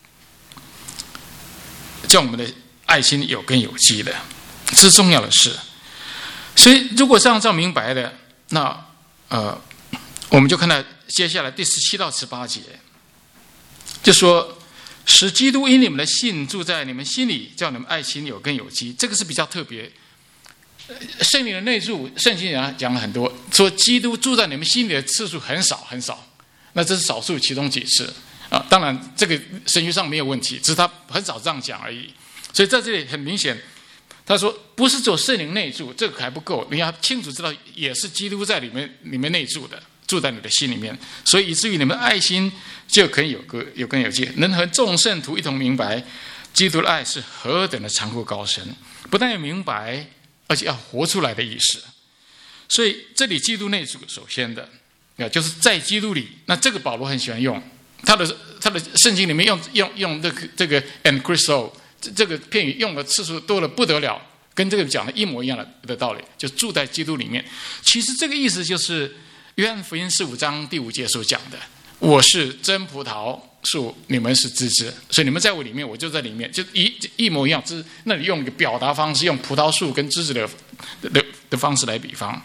叫我们的爱心有根有基的，这是重要的事。所以如果这样照明白的，那呃，我们就看到接下来第十七到十八节，就说使基督因你们的信住在你们心里，叫你们爱心有根有基。这个是比较特别。圣灵的内住，圣经讲讲了很多，说基督住在你们心里的次数很少很少，那这是少数其中几次啊。当然，这个神学上没有问题，只是他很少这样讲而已。所以在这里很明显，他说不是只有圣灵内住，这个还不够，你要清楚知道，也是基督在里面里面内住的，住在你的心里面。所以以至于你们爱心就可以有个有根有基，能和众圣徒一同明白基督的爱是何等的长阔高深，不但要明白，而且要活出来的意思。所以这里基督内住，首先的啊，就是在基督里。那这个保罗很喜欢用他的他的圣经里面用用用这个这个 en Christo 这个片语用的次数多了不得了，跟这个讲的一模一样的的道理，就住在基督里面。其实这个意思就是约翰福音十五章第五节所讲的：我是真葡萄树，你们是枝子，所以你们在我里面，我就在里面，就一一模一样。只是那里用一个表达方式，用葡萄树跟枝子的的的方式来比方。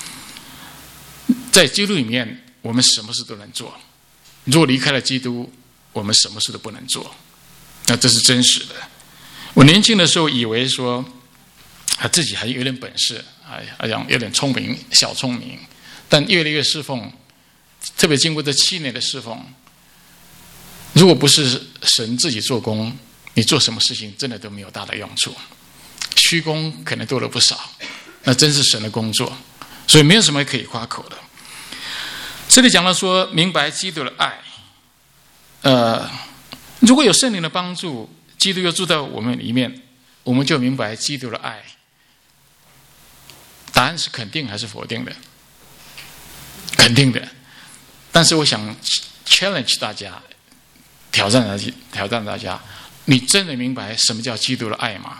在基督里面，我们什么事都能做；如果离开了基督，我们什么事都不能做。那这是真实的。我年轻的时候以为说，啊自己还有点本事，哎，好像有点聪明，小聪明。但越来越侍奉，特别经过这七年的侍奉，如果不是神自己做工，你做什么事情真的都没有大的用处，虚功可能多了不少，那真是神的工作，所以没有什么可以夸口的。这里讲到说明白基督的爱，呃，如果有圣灵的帮助，基督又住在我们里面，我们就明白基督的爱。答案是肯定还是否定的？肯定的。但是我想 challenge 大家，挑战大家，挑战大家，你真的明白什么叫基督的爱吗？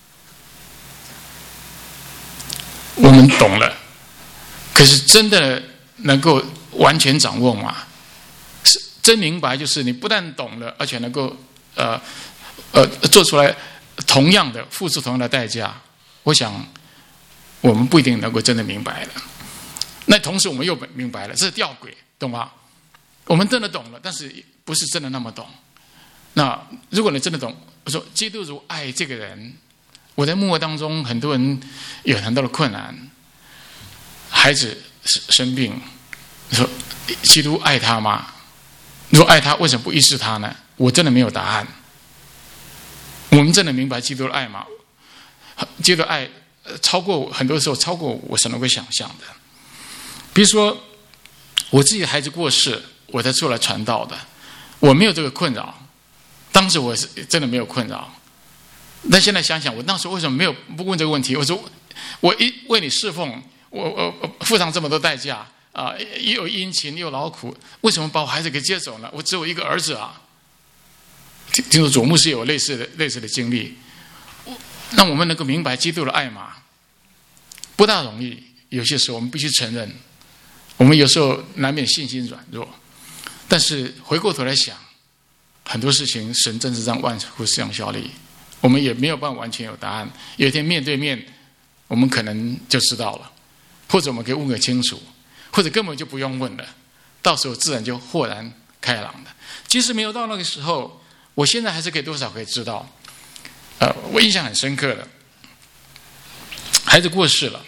我们懂了，可是真的能够完全掌握吗？是真明白，就是你不但懂了，而且能够呃呃做出来同样的付出同样的代价。我想我们不一定能够真的明白了。那同时我们又明白了，这是吊诡，懂吗？我们真的懂了，但是不是真的那么懂。那如果你真的懂，我说基督如爱这个人，我在幕后当中，很多人有很多的困难，孩子生病，你说基督爱他吗？如果爱他，为什么不医治他呢？我真的没有答案。我们真的明白基督的爱吗？基督的爱超过很多时候超过我所能够想象的。比如说我自己的孩子过世，我才出来传道的，我没有这个困扰。当时我是真的没有困扰，但现在想想，我当时为什么没有不问这个问题？我说我一为你侍奉，我我我付上这么多代价啊，又殷勤又劳苦，为什么把我孩子给接走呢？我只有一个儿子啊。听听说主牧师有类似的类似的经历，让我们能够明白基督的爱吗？不大容易。有些时候我们必须承认，我们有时候难免信心软弱，但是回过头来想，很多事情神真是让万乎事上效力，我们也没有办法完全有答案。有一天面对面，我们可能就知道了，或者我们可以问个清楚，或者根本就不用问了，到时候自然就豁然开朗的。即使没有到那个时候，我现在还是可以多少可以知道。呃，我印象很深刻的，孩子过世了。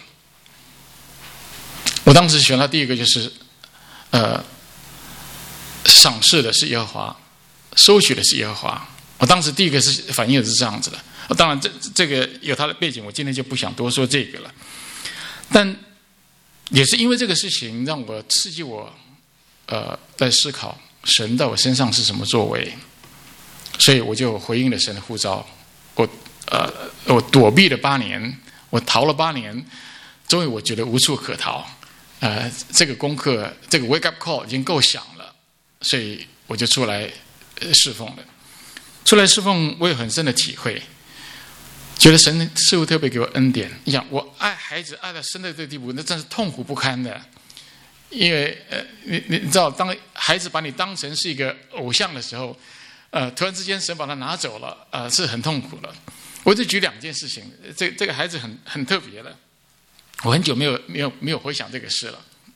我当时选到第一个就是，呃，赏赐的是耶和华，收取的是耶和华。我当时第一个是反应的是这样子的。当然这，这这个有它的背景，我今天就不想多说这个了。但也是因为这个事情，让我刺激我，呃，在思考神在我身上是什么作为，所以我就回应了神的呼召。我呃，我躲避了八年，我逃了八年，终于我觉得无处可逃。呃，这个功课，这个 wake up call 已经够响了，所以我就出来侍奉了。 出来侍奉，我有很深的体会，觉得神似乎特别给我恩典。你想，我爱孩子爱到深到这个地步，那真是痛苦不堪的。因为呃，你你知道，当孩子把你当成是一个偶像的时候，呃，突然之间神把他拿走了，呃，是很痛苦的。我就举两件事情，这这个孩子很很特别的，我很久没有没有没有回想这个事了。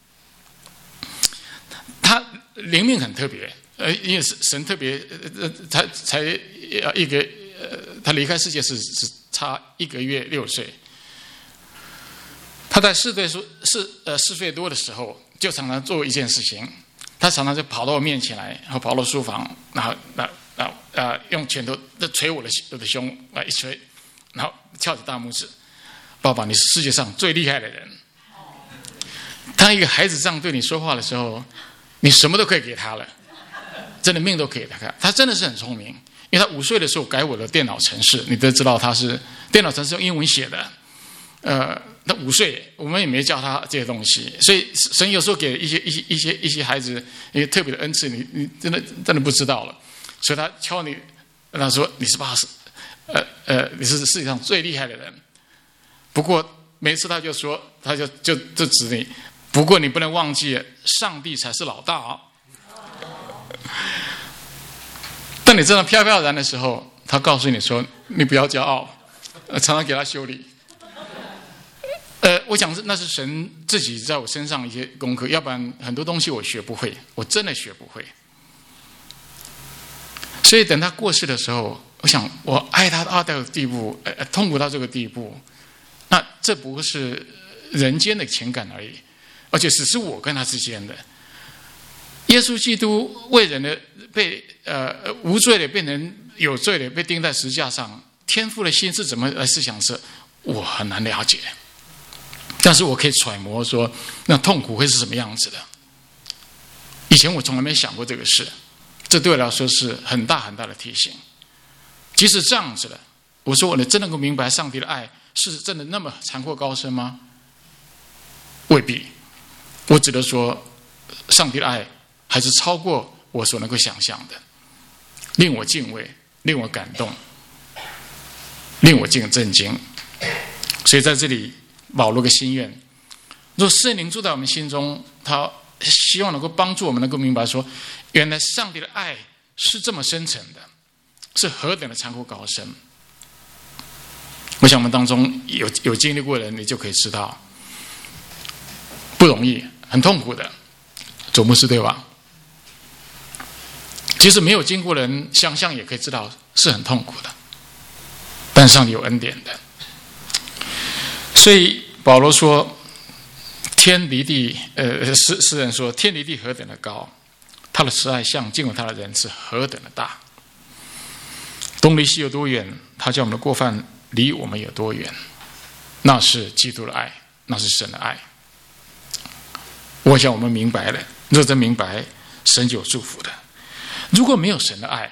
他灵命很特别，呃，因为神特别，呃，他才一个，呃，他离开世界是是差一个月六岁。他在四岁四呃四岁多的时候，就常常做一件事情，他常常就跑到我面前来，然后跑到书房，然后然后然后呃用拳头捶我的我的胸啊一捶，然后翘着大拇指，爸爸，你是世界上最厉害的人。当一个孩子这样对你说话的时候，你什么都可以给他了，真的命都可以给他。他真的是很聪明，因为他五岁的时候改我的电脑程式，你都知道他是电脑程式用英文写的，呃。他五岁，我们也没教他这些东西，所以神有时候给一些一些一些一些孩子一些特别的恩赐，你你真的真的不知道了。所以他敲你，他说你是八十，呃呃，你是世界上最厉害的人。不过每次他就说，他就就就指你，不过你不能忘记，上帝才是老大啊。当你这样飘飘然的时候，他告诉你说，你不要骄傲，呃，常常给他修理。呃，我想那是神自己在我身上一些功课，要不然很多东西我学不会，我真的学不会。所以等他过世的时候，我想我爱他到这个地步，呃，痛苦到这个地步，那这不是人间的情感而已，而且只是我跟他之间的。耶稣基督为人的被呃无罪的变成有罪的，被钉在十字架上，天父的心是怎么来思想是，我很难了解。但是我可以揣摩说，那痛苦会是什么样子的。以前我从来没想过这个事，这对我来说是很大很大的提醒。即使这样子的，我说我真能够明白上帝的爱是真的那么残阔高深吗？未必。我只能说，上帝的爱还是超过我所能够想象的，令我敬畏，令我感动，令我惊震惊。所以在这里，保罗个心愿，若圣灵住在我们心中，他希望能够帮助我们能够明白说，原来上帝的爱是这么深沉的，是何等的残酷高深。我想我们当中有有经历过的人，你就可以知道，不容易，很痛苦的。左牧师对吧？其实没有经过的人，想象也可以知道是很痛苦的，但上帝有恩典的。所以保罗说，天离地，呃，诗诗人说，天离地何等的高，他的慈爱像尽有他的仁慈何等的大。东离西有多远，他叫我们的过犯离我们有多远。那是基督的爱，那是神的爱。我想我们明白了，若真明白，神就有祝福的。如果没有神的爱，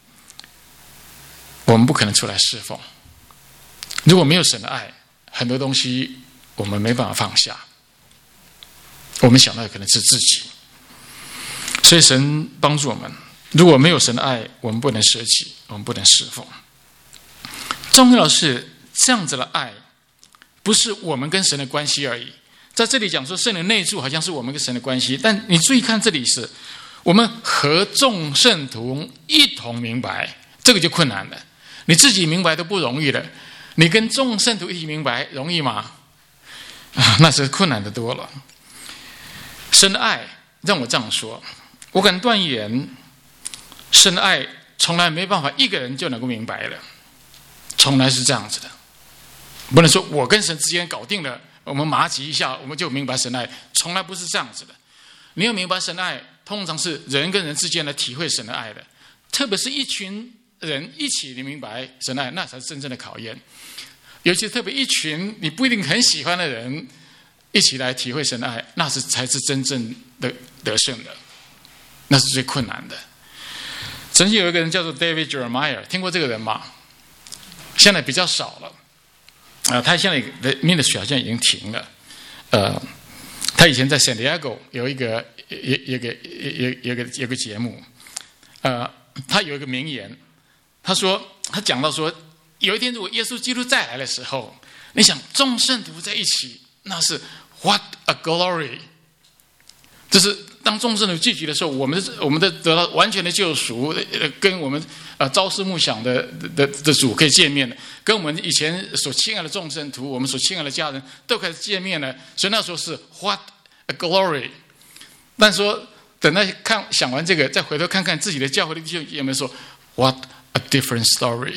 我们不可能出来侍奉。如果没有神的爱，很多东西我们没办法放下，我们想到的可能是自己。所以神帮助我们，如果没有神的爱，我们不能舍己，我们不能侍奉。重要的是这样子的爱，不是我们跟神的关系而已。在这里讲说圣灵内住好像是我们跟神的关系，但你注意看，这里是我们和众圣徒一同明白，这个就困难了。你自己明白都不容易了，你跟众圣徒一起明白容易吗？啊，那是困难的多了。神的爱让我这样说，我敢断言，神的爱从来没办法一个人就能够明白了，从来是这样子的。不能说我跟神之间搞定了，我们麻吉一下我们就明白神的爱，从来不是这样子的。你要明白神的爱，通常是人跟人之间来体会神的爱的，特别是一群人一起你明白神的爱，那才是真正的考验。尤其特别一群你不一定很喜欢的人一起来体会神的爱，那是才是真正的得胜的，那是最困难的。曾经有一个人叫做 David Jeremiah， 听过这个人吗？现在比较少了，呃、他现在的 ministry 好像已经停了。呃，他以前在 San Diego 有一个有有个有有个有个节目，呃，他有一个名言， 他说他讲到说，有一天如果耶稣基督再来的时候，你想众圣徒在一起，那是 what a glory。就是当众圣徒聚集的时候，我们我们的得到完全的救赎，呃，跟我们呃朝思暮想的的的主可以见面了，跟我们以前所亲爱的众圣徒，我们所亲爱的家人都开始见面了。所以那时候是 what a glory。但说等到看想完这个，再回头看看自己的教会的弟兄姐妹说 what a different story。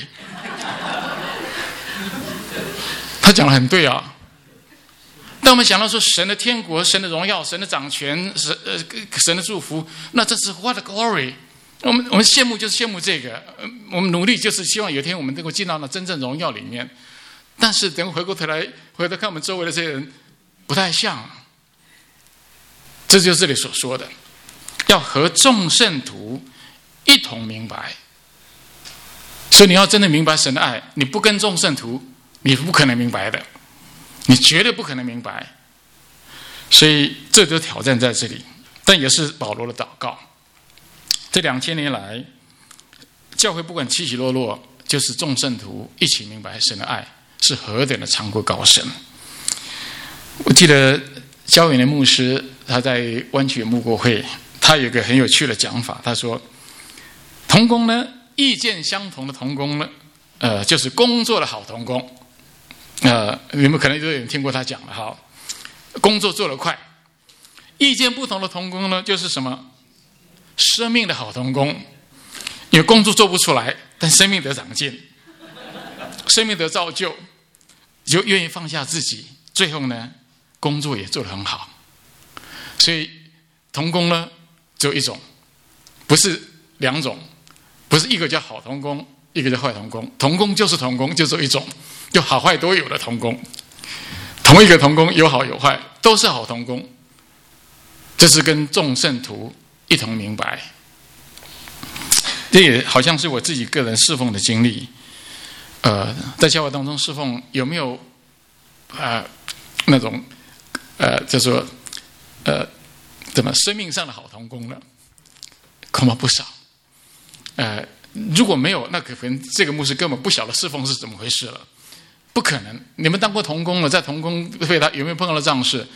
他讲得很对啊。当我们想到说神的天国、神的荣耀、神的掌权、神呃神的祝福，那这是 what a glory。我们我们羡慕就是羡慕这个，我们努力就是希望有一天我们能够进到那真正荣耀里面。但是等回过头来回头看我们周围的这些人，不太像。这就是这里所说的，要和众圣徒一同明白。所以你要真的明白神的爱，你不跟众圣徒，你不可能明白的。你绝对不可能明白，所以这就挑战在这里，但也是保罗的祷告。这两千年来，教会不管起起落落，就是众圣徒一起明白神的爱是何等的长阔高深。我记得萧远的牧师他在湾区牧国会，他有一个很有趣的讲法，他说：同工呢，意见相同的同工呢，呃，就是工作的好同工。呃，你们可能都有人听过他讲了哈，工作做得快。意见不同的同工呢，就是什么？生命的好同工，因为工作做不出来，但生命得长进，生命得造就，就愿意放下自己，最后呢，工作也做得很好。所以同工呢，只有一种，不是两种，不是一个叫好同工，一个叫坏同工。同工就是同工，就只有一种。就好坏都有的同工，同一个同工有好有坏，都是好同工。这是跟众圣徒一同明白。这也好像是我自己个人侍奉的经历。呃，在教会当中侍奉有没有呃那种呃就说呃怎么生命上的好同工呢？恐怕不少。呃，如果没有，那可能这个牧师根本不晓得侍奉是怎么回事了。不可能！你们当过同工了，在同工会他有没有碰到这样的事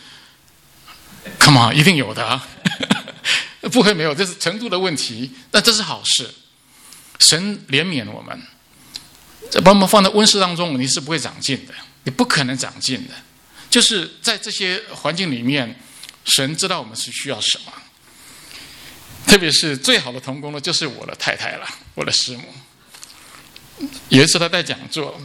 ？Come on， 一定有的啊！不会没有，这是程度的问题。但这是好事，神怜悯我们，把我们放在温室当中，你是不会长进的，你不可能长进的。就是在这些环境里面，神知道我们是需要什么。特别是最好的同工呢，就是我的太太了，我的师母。有一次她在讲座。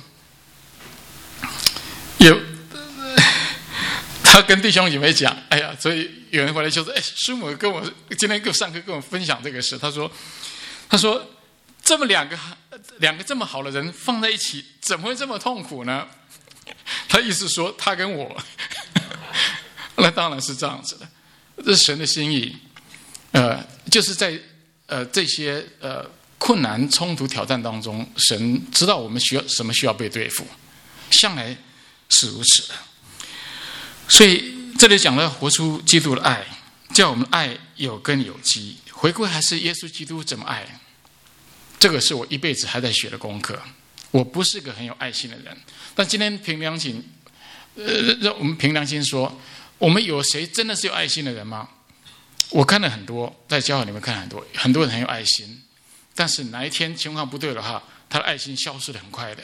有，他跟弟兄姐妹讲，哎呀，所以有人回来就说，哎，师母跟我今天跟我上课跟我分享这个事，他说，他说这么两个两个这么好的人放在一起，怎么会这么痛苦呢？他意思说他跟我，那当然是这样子的，这是神的心意，呃，就是在呃这些呃困难、冲突、挑战当中，神知道我们需要什么需要被对付，向来是如此的。所以这里讲到活出基督的爱，叫我们爱有根有基，回归还是耶稣基督怎么爱。这个是我一辈子还在学的功课。我不是个很有爱心的人，但今天凭良心，呃，让我们凭良心说，我们有谁真的是有爱心的人吗？我看了很多，在教会里面看了很多，很多人很有爱心，但是哪一天情况不对的话，他的爱心消失得很快的。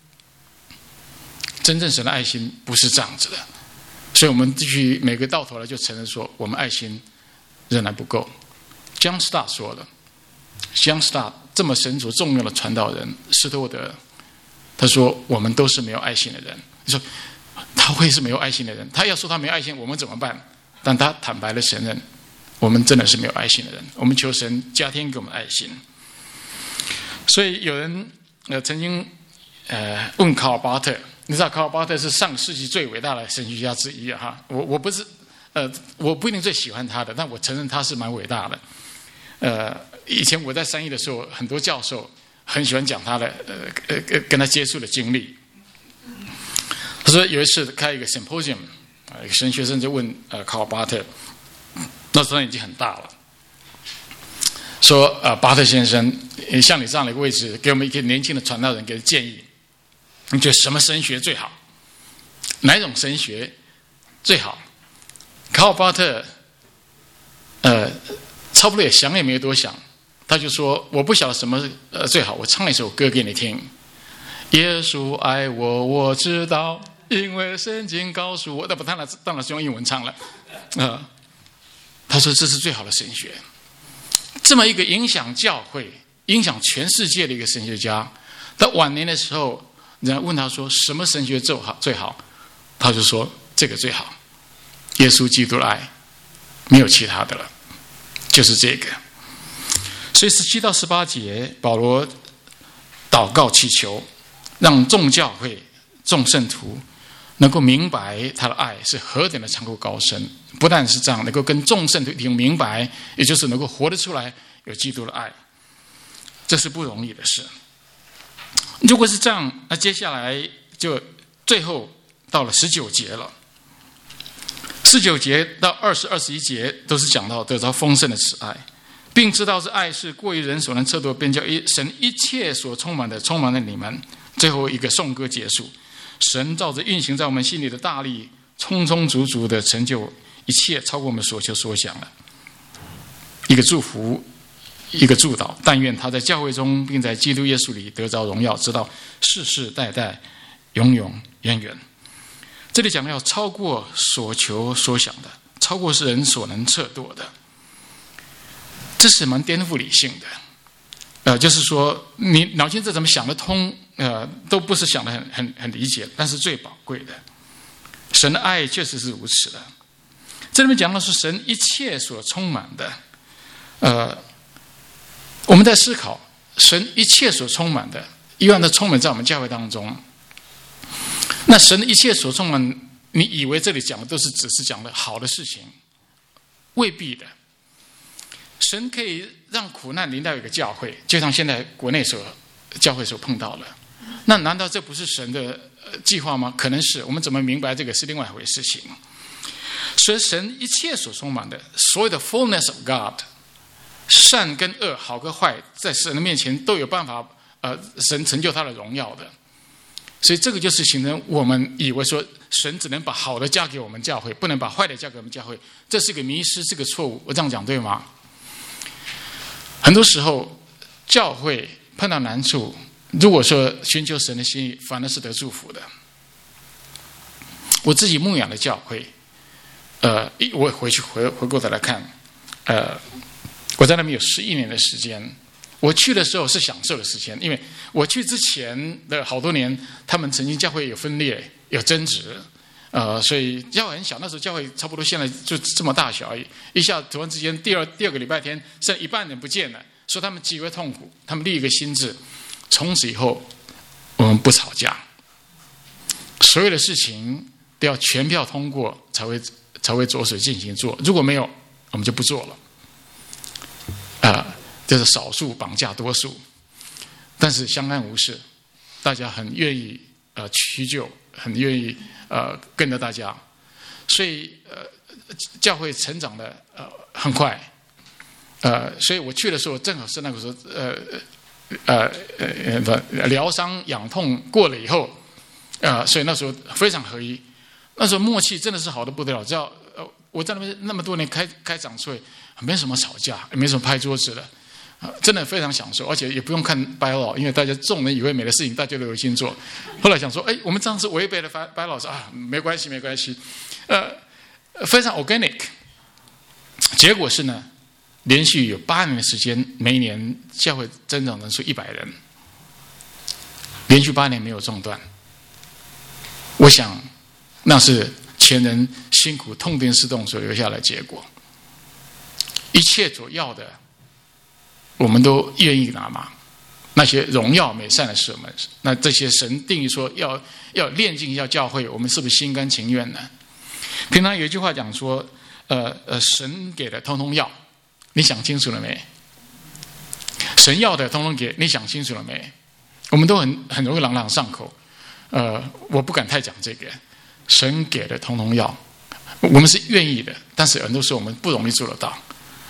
真正神的爱心不是这样子的，所以我们必须每个到头来就承认说，我们爱心仍然不够。John Stott 说的 ，John Stott 这么神所重用的传道人施托德，他说我们都是没有爱心的人。你说他会是没有爱心的人？他要说他没有爱心，我们怎么办？但他坦白的承认，我们真的是没有爱心的人。我们求神加添给我们爱心。所以有人呃曾经呃问卡尔巴特。你知道卡尔巴特是上世纪最伟大的神学家之一啊！哈，我我不是，呃，我不一定最喜欢他的，但我承认他是蛮伟大的。呃，以前我在三一的时候，很多教授很喜欢讲他的，呃呃跟他接触的经历。他说有一次开一个 symposium， 啊，一个神学生就问呃卡尔巴特，那时候他已经很大了， 说呃，巴特先生，像你这样的一个位置，给我们一个年轻的传道人给建议，你觉得什么神学最好？哪种神学最好？卡尔巴特，呃，差不多也想也没多想，他就说：“我不晓得什么呃最好，我唱一首歌给你听。耶稣爱我，我知道，因为圣经告诉我。”那不，当然当然是用英文唱了，啊、呃，他说这是最好的神学。这么一个影响教会、影响全世界的一个神学家，到晚年的时候，人家问他说：“什么神学最好？”最好，他就说：“这个最好。耶稣基督的爱，没有其他的了，就是这个。”所以十七到十八节，保罗祷告祈求，让众教会、众圣徒能够明白他的爱是何等的长阔高深。不但是这样，能够跟众圣徒一同明白，也就是能够活得出来有基督的爱，这是不容易的事。如果是这样，那接下来就最后到了十九节了。十九节到二十二十一节都是讲到得着丰盛的慈爱，并知道这爱是过于人所能测度，便叫神一切所充满的充满了你们。最后一个颂歌结束，神照着运行在我们心里的大力，充充足足的成就一切，超过我们所求所想了。一个祝福，一个祝祷，但愿他在教会中，并在基督耶稣里得着荣耀，直到世世代代，永永远远。这里讲的要超过所求所想的，超过是人所能测度的，这是蛮颠覆理性的。呃，就是说，你脑筋这怎么想得通？呃，都不是想得很很很理解，但是最宝贵的，神的爱确实是如此的。这里面讲的是神一切所充满的。呃，我们在思考神一切所充满的，一样的充满在我们教会当中。那神的一切所充满，你以为这里讲的都是只是讲的好的事情，未必的。神可以让苦难临到一个教会，就像现在国内所教会所碰到了。那难道这不是神的计划吗？可能是，我们怎么明白这个是另外一回事情。所以神一切所充满的，所有的 fullness of God， 善跟恶，好跟坏，在神的面前都有办法，呃，神成就他的荣耀的。所以这个就是形成我们以为说神只能把好的加给我们教会，不能把坏的加给我们教会，这是个迷失，是个错误。我这样讲对吗？很多时候教会碰到难处，如果说寻求神的心意，反而是得祝福的。我自己牧养的教会，呃，我回去回回过头来看，呃，我在那边有十一年的时间。我去的时候是享受的时间，因为我去之前的好多年，他们曾经教会有分裂、有争执，呃，所以教会很小。那时候教会差不多现在就这么大小而已，一下突然之间，第二第二个礼拜天，剩一半人不见了，说他们极为痛苦，他们立一个心志，从此以后我们不吵架，所有的事情都要全票通过才会才会着手进行做，如果没有，我们就不做了，啊、呃。就是少数绑架多数，但是相安无事，大家很愿意呃屈就，很愿意呃跟着大家，所以呃教会成长的呃很快，呃所以我去的时候正好是那个时候呃呃呃疗伤养痛过了以后，呃所以那时候非常合一，那时候默契真的是好的不得了，只要呃我在那边那么多年开开长会，没什么吵架，也没什么拍桌子的。真的非常享受，而且也不用看 bylaw， 因为大家众人以为美的事情，大家都有心做。后来想说，哎，我们这样是违背了 bylaw， 啊，没关系，没关系，呃，非常 organic。结果是呢，连续有八年的时间，每一年教会增长人数一百人，连续八年没有中断。我想，那是前人辛苦痛定思痛所留下来的结果。一切所要的，我们都愿意拿嘛。那些荣耀美善的事，我们那这些神定义说要要炼净一下教会，我们是不是心甘情愿呢？平常有一句话讲说，呃呃，神给的通通要，你想清楚了没？神要的通通给，你想清楚了没？我们都很很容易朗朗上口，呃，我不敢太讲这个。神给的通通要，我们是愿意的，但是很多时候我们不容易做得到。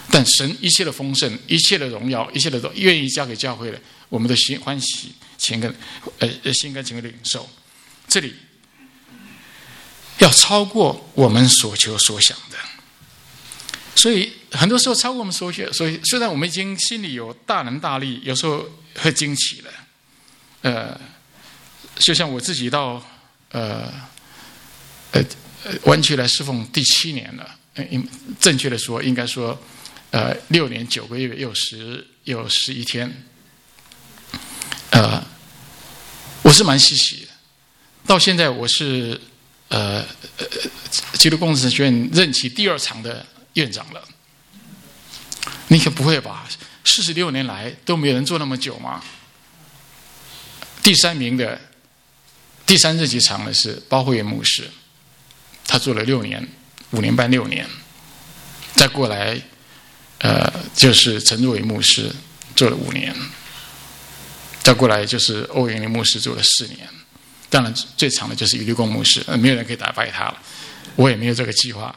但神一切的丰盛、一切的荣耀、一切的都愿意交给教会的，我们的心欢喜情跟呃心甘情愿的领受。这里要超过我们所求所想的，所以很多时候超过我们所求，所以虽然我们已经心里有大能大力，有时候会惊奇了。呃，就像我自己到呃呃湾区来侍奉第七年了，正确的说，应该说。呃，六年九个月又十又十一天，呃，我是蛮稀奇的。到现在我是呃呃基督工程学院任期第二长的院长了。你可不会吧？四十六年来都没有人做那么久吗？第三名的第三任期长的是包慧元牧师，他做了六年，五年半六年，再过来。呃，就是陈若伟牧师做了五年，再过来就是欧元林牧师做了四年，当然最长的就是余立功牧师，呃，没有人可以打败他了，我也没有这个计划，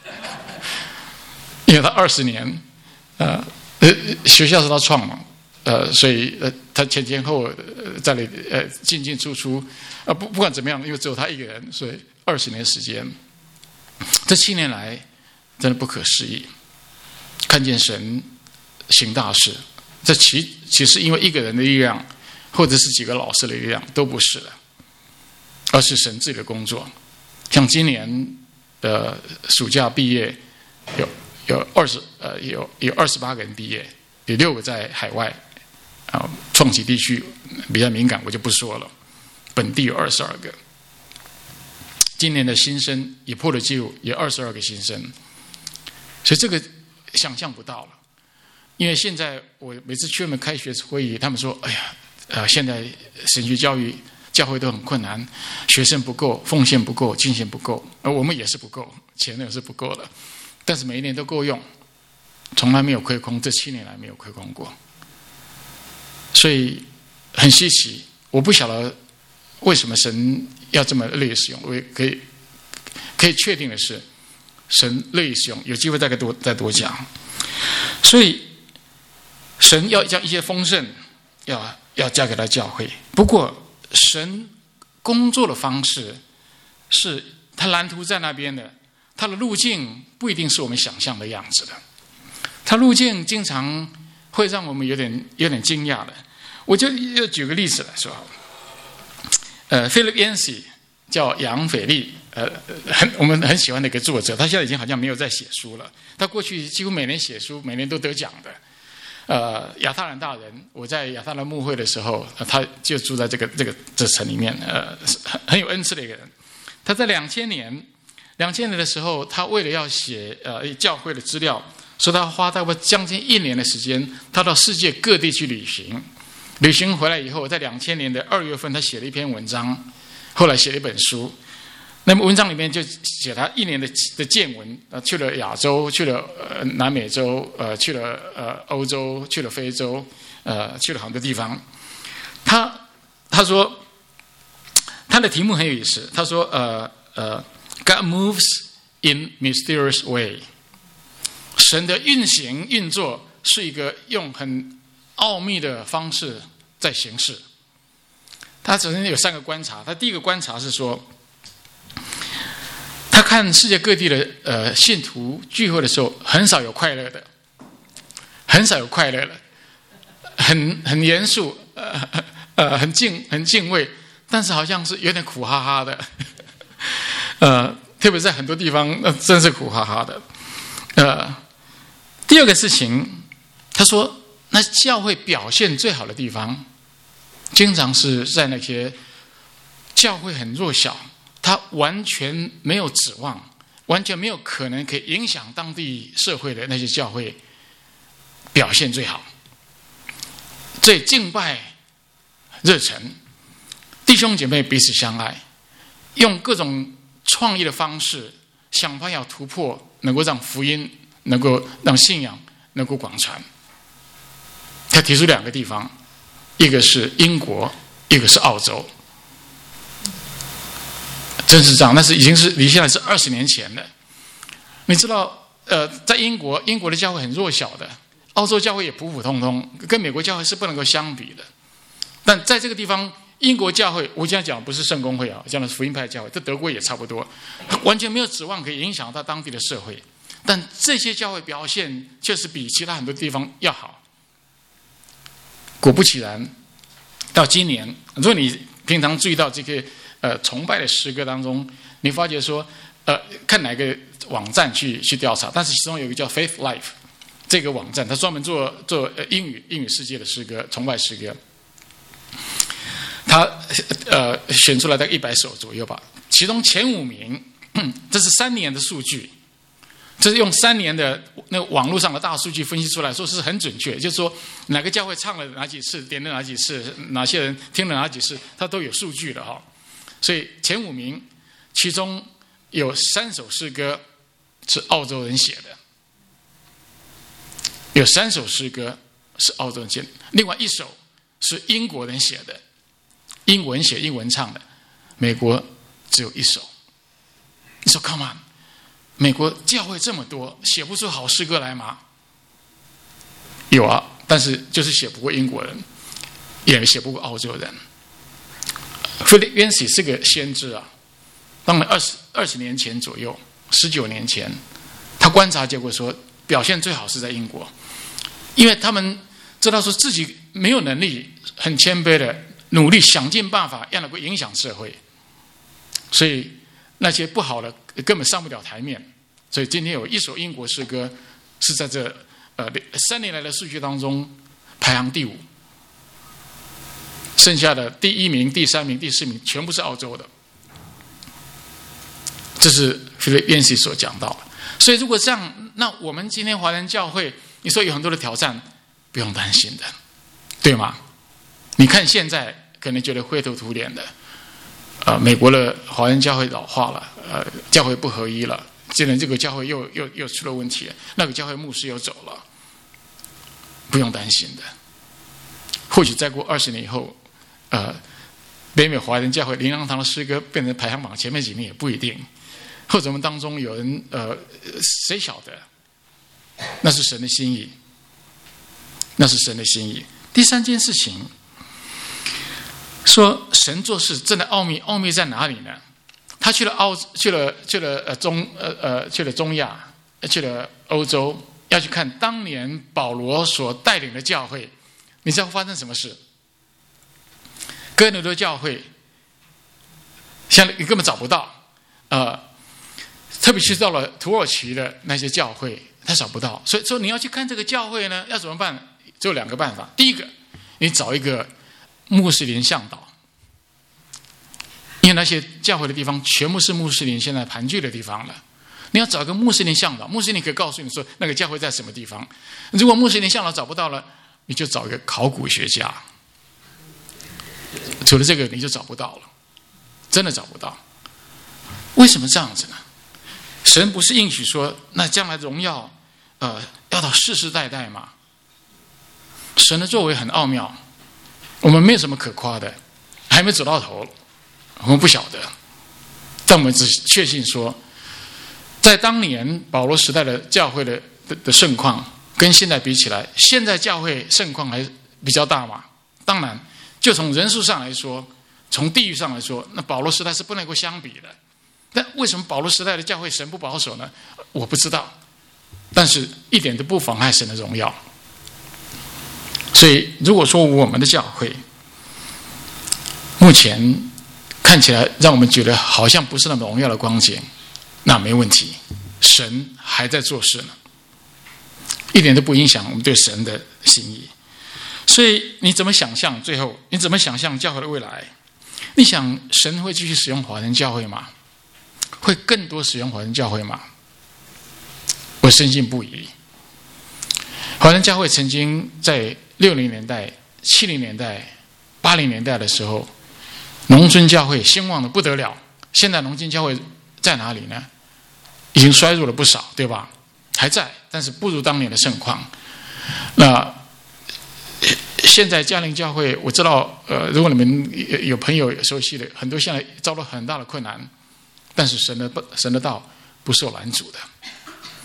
因为他二十年，呃呃，学校是他创嘛，呃，所以呃，他前前后呃在那呃进进出出，啊、呃、不不管怎么样，因为只有他一个人，所以二十年时间，这七年来真的不可思议。看见神行大事，这其其实因为一个人的力量，或者是几个老师的力量，都不是的，而是神自己的工作。像今年的暑假毕业，有有二十呃有有二十八个人毕业，有六个在海外啊，创启地区比较敏感，我就不说了。本地有二十二个，今年的新生也破了纪录，有二十二个新生，所以这个。想象不到了，因为现在我每次去他们开学会议，他们说：“哎呀，呃，现在神学教育教会都很困难，学生不够，奉献不够，金钱不够，而我们也是不够，钱也是不够的。但是每一年都够用，从来没有亏空，这七年来没有亏空过，所以很稀奇。我不晓得为什么神要这么乐意使用，我也可以可以确定的是。”神乐意使用，有机会再多再多讲。所以，神要将一些丰盛，要要交给他教会。不过，神工作的方式是他蓝图在那边的，他的路径不一定是我们想象的样子的。他路径经常会让我们有点有点惊讶的。我就要举个例子来说，呃 ，Philip Yancey 叫杨斐利。呃，很我们很喜欢的一个作者，他现在已经好像没有在写书了。他过去几乎每年写书，每年都得奖的。呃，亚特兰大人，我在亚特兰牧会的时候，他就住在这个这个这城里面，呃，很很有恩赐的一个人。他在两千年，两千年的时候，他为了要写呃教会的资料，所以他花大概将近一年的时间，他到世界各地去旅行。旅行回来以后，在两千年的二月份，他写了一篇文章，后来写了一本书。那么文章里面就写他一年的的见闻，呃，去了亚洲，去了呃南美洲，呃，去了呃欧洲，去了非洲，呃，去了很多地方。他他说他的题目很有意思，他说呃呃 ，God moves in mysterious way， 神的运行运作是一个用很奥秘的方式在行事。他首先有三个观察，他第一个观察是说。他看世界各地的呃信徒聚会的时候，很少有快乐的，很少有快乐的，很很严肃，呃呃很敬很敬畏，但是好像是有点苦哈哈的，呃，特别在很多地方，呃，真是苦哈哈的。呃，第二个事情，他说，那教会表现最好的地方，经常是在那些教会很弱小。他完全没有指望，完全没有可能可以影响当地社会的那些教会表现最好，最敬拜热忱，弟兄姐妹彼此相爱，用各种创意的方式想办法突破，能够让福音能够让信仰能够广传。他提出两个地方，一个是英国，一个是澳洲。真是这样，那是已经是离现在是二十年前了。你知道呃，在英国，英国的教会很弱小的，澳洲教会也普普通通，跟美国教会是不能够相比的。但在这个地方，英国教会，我现在讲不是圣公会啊，讲的是福音派教会，在德国也差不多，完全没有指望可以影响到当地的社会。但这些教会表现确实比其他很多地方要好。果不其然，到今年，如果你平常注意到这个呃崇拜的诗歌当中，你发觉说，呃，看哪个网站去去调查，但是其中有一个叫 Faith Life 这个网站，它专门做做呃英语英语世界的诗歌崇拜诗歌，它呃选出来大概一百首左右吧，其中前五名，这是三年的数据。这是用三年的那个网络上的大数据分析出来，说是很准确。就是说，哪个教会唱了哪几次，点了哪几次，哪些人听了哪几次，它都有数据的哈。所以前五名，其中有三首诗歌是澳洲人写的，有三首诗歌是澳洲人写的，另外一首是英国人写的，英文写英文唱的，美国只有一首。你说 ，Come on。美国教会这么多，写不出好诗歌来吗？有啊，但是就是写不过英国人，也写不过澳洲人。菲利约西是个先知啊，当然二十二十年前左右，十九年前，他观察结果说，表现最好是在英国，因为他们知道说自己没有能力，很谦卑的努力想尽办法要能够影响社会，所以那些不好的根本上不了台面。所以今天有一首英国诗歌是在这呃三年来的数据当中排行第五，剩下的第一名、第三名、第四名全部是澳洲的。这是菲利约西所讲到的。所以如果这样，那我们今天华人教会，你说有很多的挑战，不用担心的，对吗？你看现在可能觉得灰头土脸的，呃，美国的华人教会老化了，呃，教会不合一了。现在这个教会又又又出了问题了，那个教会牧师又走了，不用担心的。或许再过二十年以后，呃，北美华人教会灵粮堂的诗歌变成排行榜前面几名也不一定，或者我们当中有人呃，谁晓得？那是神的心意，那是神的心意。第三件事情，说神做事真的奥秘，奥秘在哪里呢？他去了澳，去了去了呃中呃呃去了中亚，去了欧洲，要去看当年保罗所带领的教会，你知道发生什么事？哥林多教会，现在你根本找不到，呃，特别是到了土耳其的那些教会，他找不到，所以说你要去看这个教会呢，要怎么办？只有两个办法，第一个，你找一个穆斯林向导。因为那些教会的地方全部是穆斯林现在盘踞的地方了，你要找个穆斯林向导，穆斯林可以告诉你说那个教会在什么地方。如果穆斯林向导找不到了，你就找一个考古学家。除了这个，你就找不到了，真的找不到。为什么这样子呢？神不是应许说，那将来荣耀，呃，要到世世代代吗？神的作为很奥妙，我们没有什么可夸的，还没走到头。我们不晓得，但我们只确信说，在当年保罗时代的教会的 的, 的盛况，跟现在比起来，现在教会盛况还比较大嘛？当然，就从人数上来说，从地域上来说，那保罗时代是不能够相比的。但为什么保罗时代的教会神不保守呢？我不知道，但是一点都不妨碍神的荣耀。所以，如果说我们的教会目前看起来让我们觉得好像不是那么荣耀的光景，那没问题，神还在做事呢，一点都不影响我们对神的心意。所以你怎么想象？最后你怎么想象教会的未来？你想神会继续使用华人教会吗？会更多使用华人教会吗？我深信不疑。华人教会曾经在六零年代、七零年代、八零年代的时候，农村教会兴旺的不得了。现在农村教会在哪里呢？已经衰弱了不少，对吧？还在，但是不如当年的盛况。那现在嘉陵教会，我知道，呃，如果你们有朋友有熟悉的，很多现在遭到很大的困难，但是神的神的道不受拦阻的。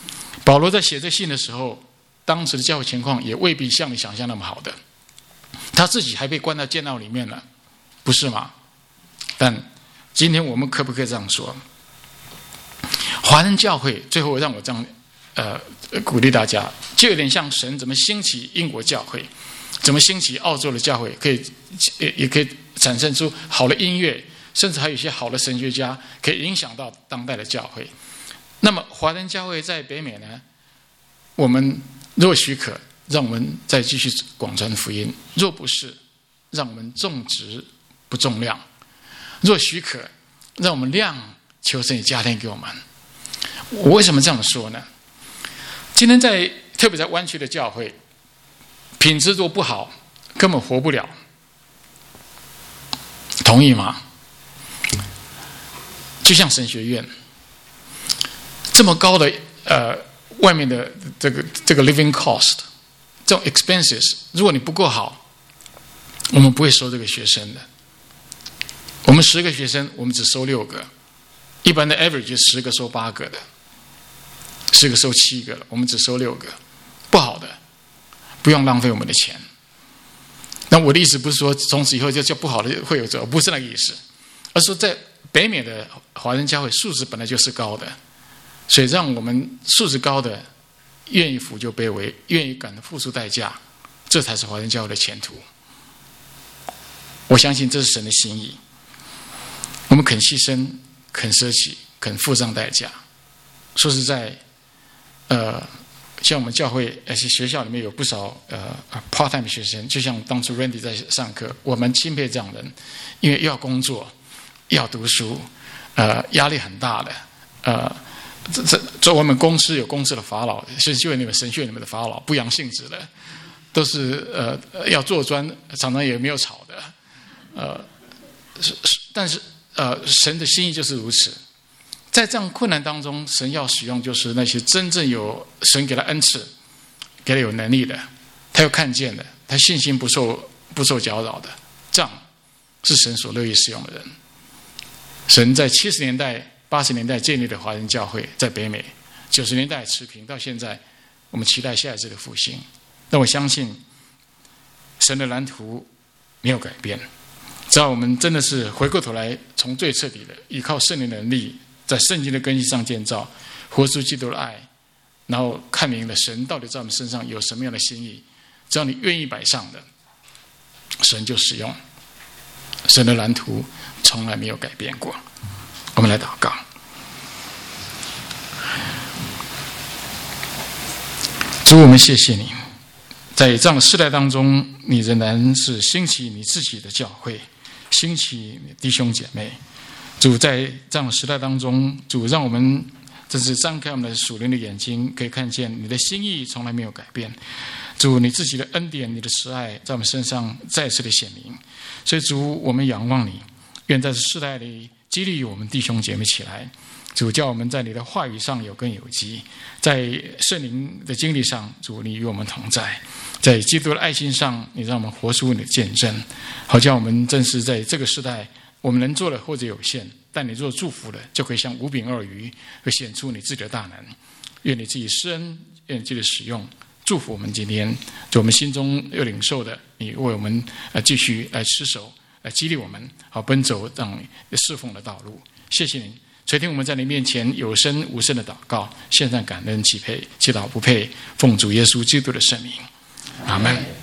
保罗在写这信的时候，当时的教会情况也未必像你想象那么好的，他自己还被关到监牢里面了，不是吗？但今天我们可不可以这样说？华人教会最后让我这样呃鼓励大家，就有点像神怎么兴起英国教会，怎么兴起澳洲的教会，可以也也可以产生出好的音乐，甚至还有一些好的神学家，可以影响到当代的教会。那么华人教会在北美呢，我们若许可，让我们再继续广传福音；若不是，让我们重质不重量；若许可，让我们量求神也加添给我们。我为什么这样说呢？今天在特别在湾区的教会，品质都不好，根本活不了，同意吗？就像神学院这么高的呃外面的这个这个 living cost， 这种 expenses， 如果你不够好，我们不会收这个学生的。我们十个学生，我们只收六个，一般的 average 就十个收八个的，十个收七个了，我们只收六个，不好的，不用浪费我们的钱。那我的意思不是说从此以后就叫不好的会有这，不是那个意思，而是说在北美的华人教会素质本来就是高的。所以让我们素质高的愿意扶就卑微，愿意敢付出代价，这才是华人教会的前途。我相信这是神的心意，我们肯牺牲，肯舍己，肯付上代价。说实在，呃，像我们教会而且学校里面有不少呃 part-time 学生，就像当初 Randy 在上课，我们钦佩这样的人，因为要工作，要读书，呃，压力很大的，呃。这这，做我们公司有公司的法老，是就你们神学里面的法老，不扬性质的，都是呃要做专，常常也没有吵的，呃，是但是呃神的心意就是如此，在这样困难当中，神要使用就是那些真正有神给他恩赐，给他有能力的，他有看见的，他信心不受不受搅扰的，这样是神所乐意使用的人。神在七十年代。八十年代建立的华人教会在北美，九十年代持平，到现在，我们期待下一次的复兴。但我相信，神的蓝图没有改变。只要我们真的是回过头来，从最彻底的依靠圣灵的能力，在圣经的根基上建造，活出基督的爱，然后看明了神到底在我们身上有什么样的心意。只要你愿意摆上的，神就使用。神的蓝图从来没有改变过。我们来祷告。主，我们谢谢你，在这样的世代当中，你仍然是兴起你自己的教会，兴起弟兄姐妹。主，在这样的时代当中，主让我们真是张开我们的属灵的眼睛，可以看见你的心意从来没有改变。主，你自己的恩典，你的慈爱在我们身上再次的显明。所以主，我们仰望你，愿在这世代里激励我们弟兄姐妹起来。主，叫我们在你的话语上有根有基，在圣灵的经历上，主你与我们同在，在基督的爱心上，你让我们活出你的见证，好叫我们正是在这个时代，我们能做的或者有限，但你若祝福了，就可以像五饼二鱼，会显出你自己的大能。愿你自己施恩，愿你自己使用，祝福我们今天，就我们心中有领受的，你为我们呃继续来持守，来激励我们，好奔走让侍奉的道路。谢谢您。垂听我们在你面前有声无声的祷告，献上感恩祈配祈祷不配，奉主耶稣基督的圣名，阿们。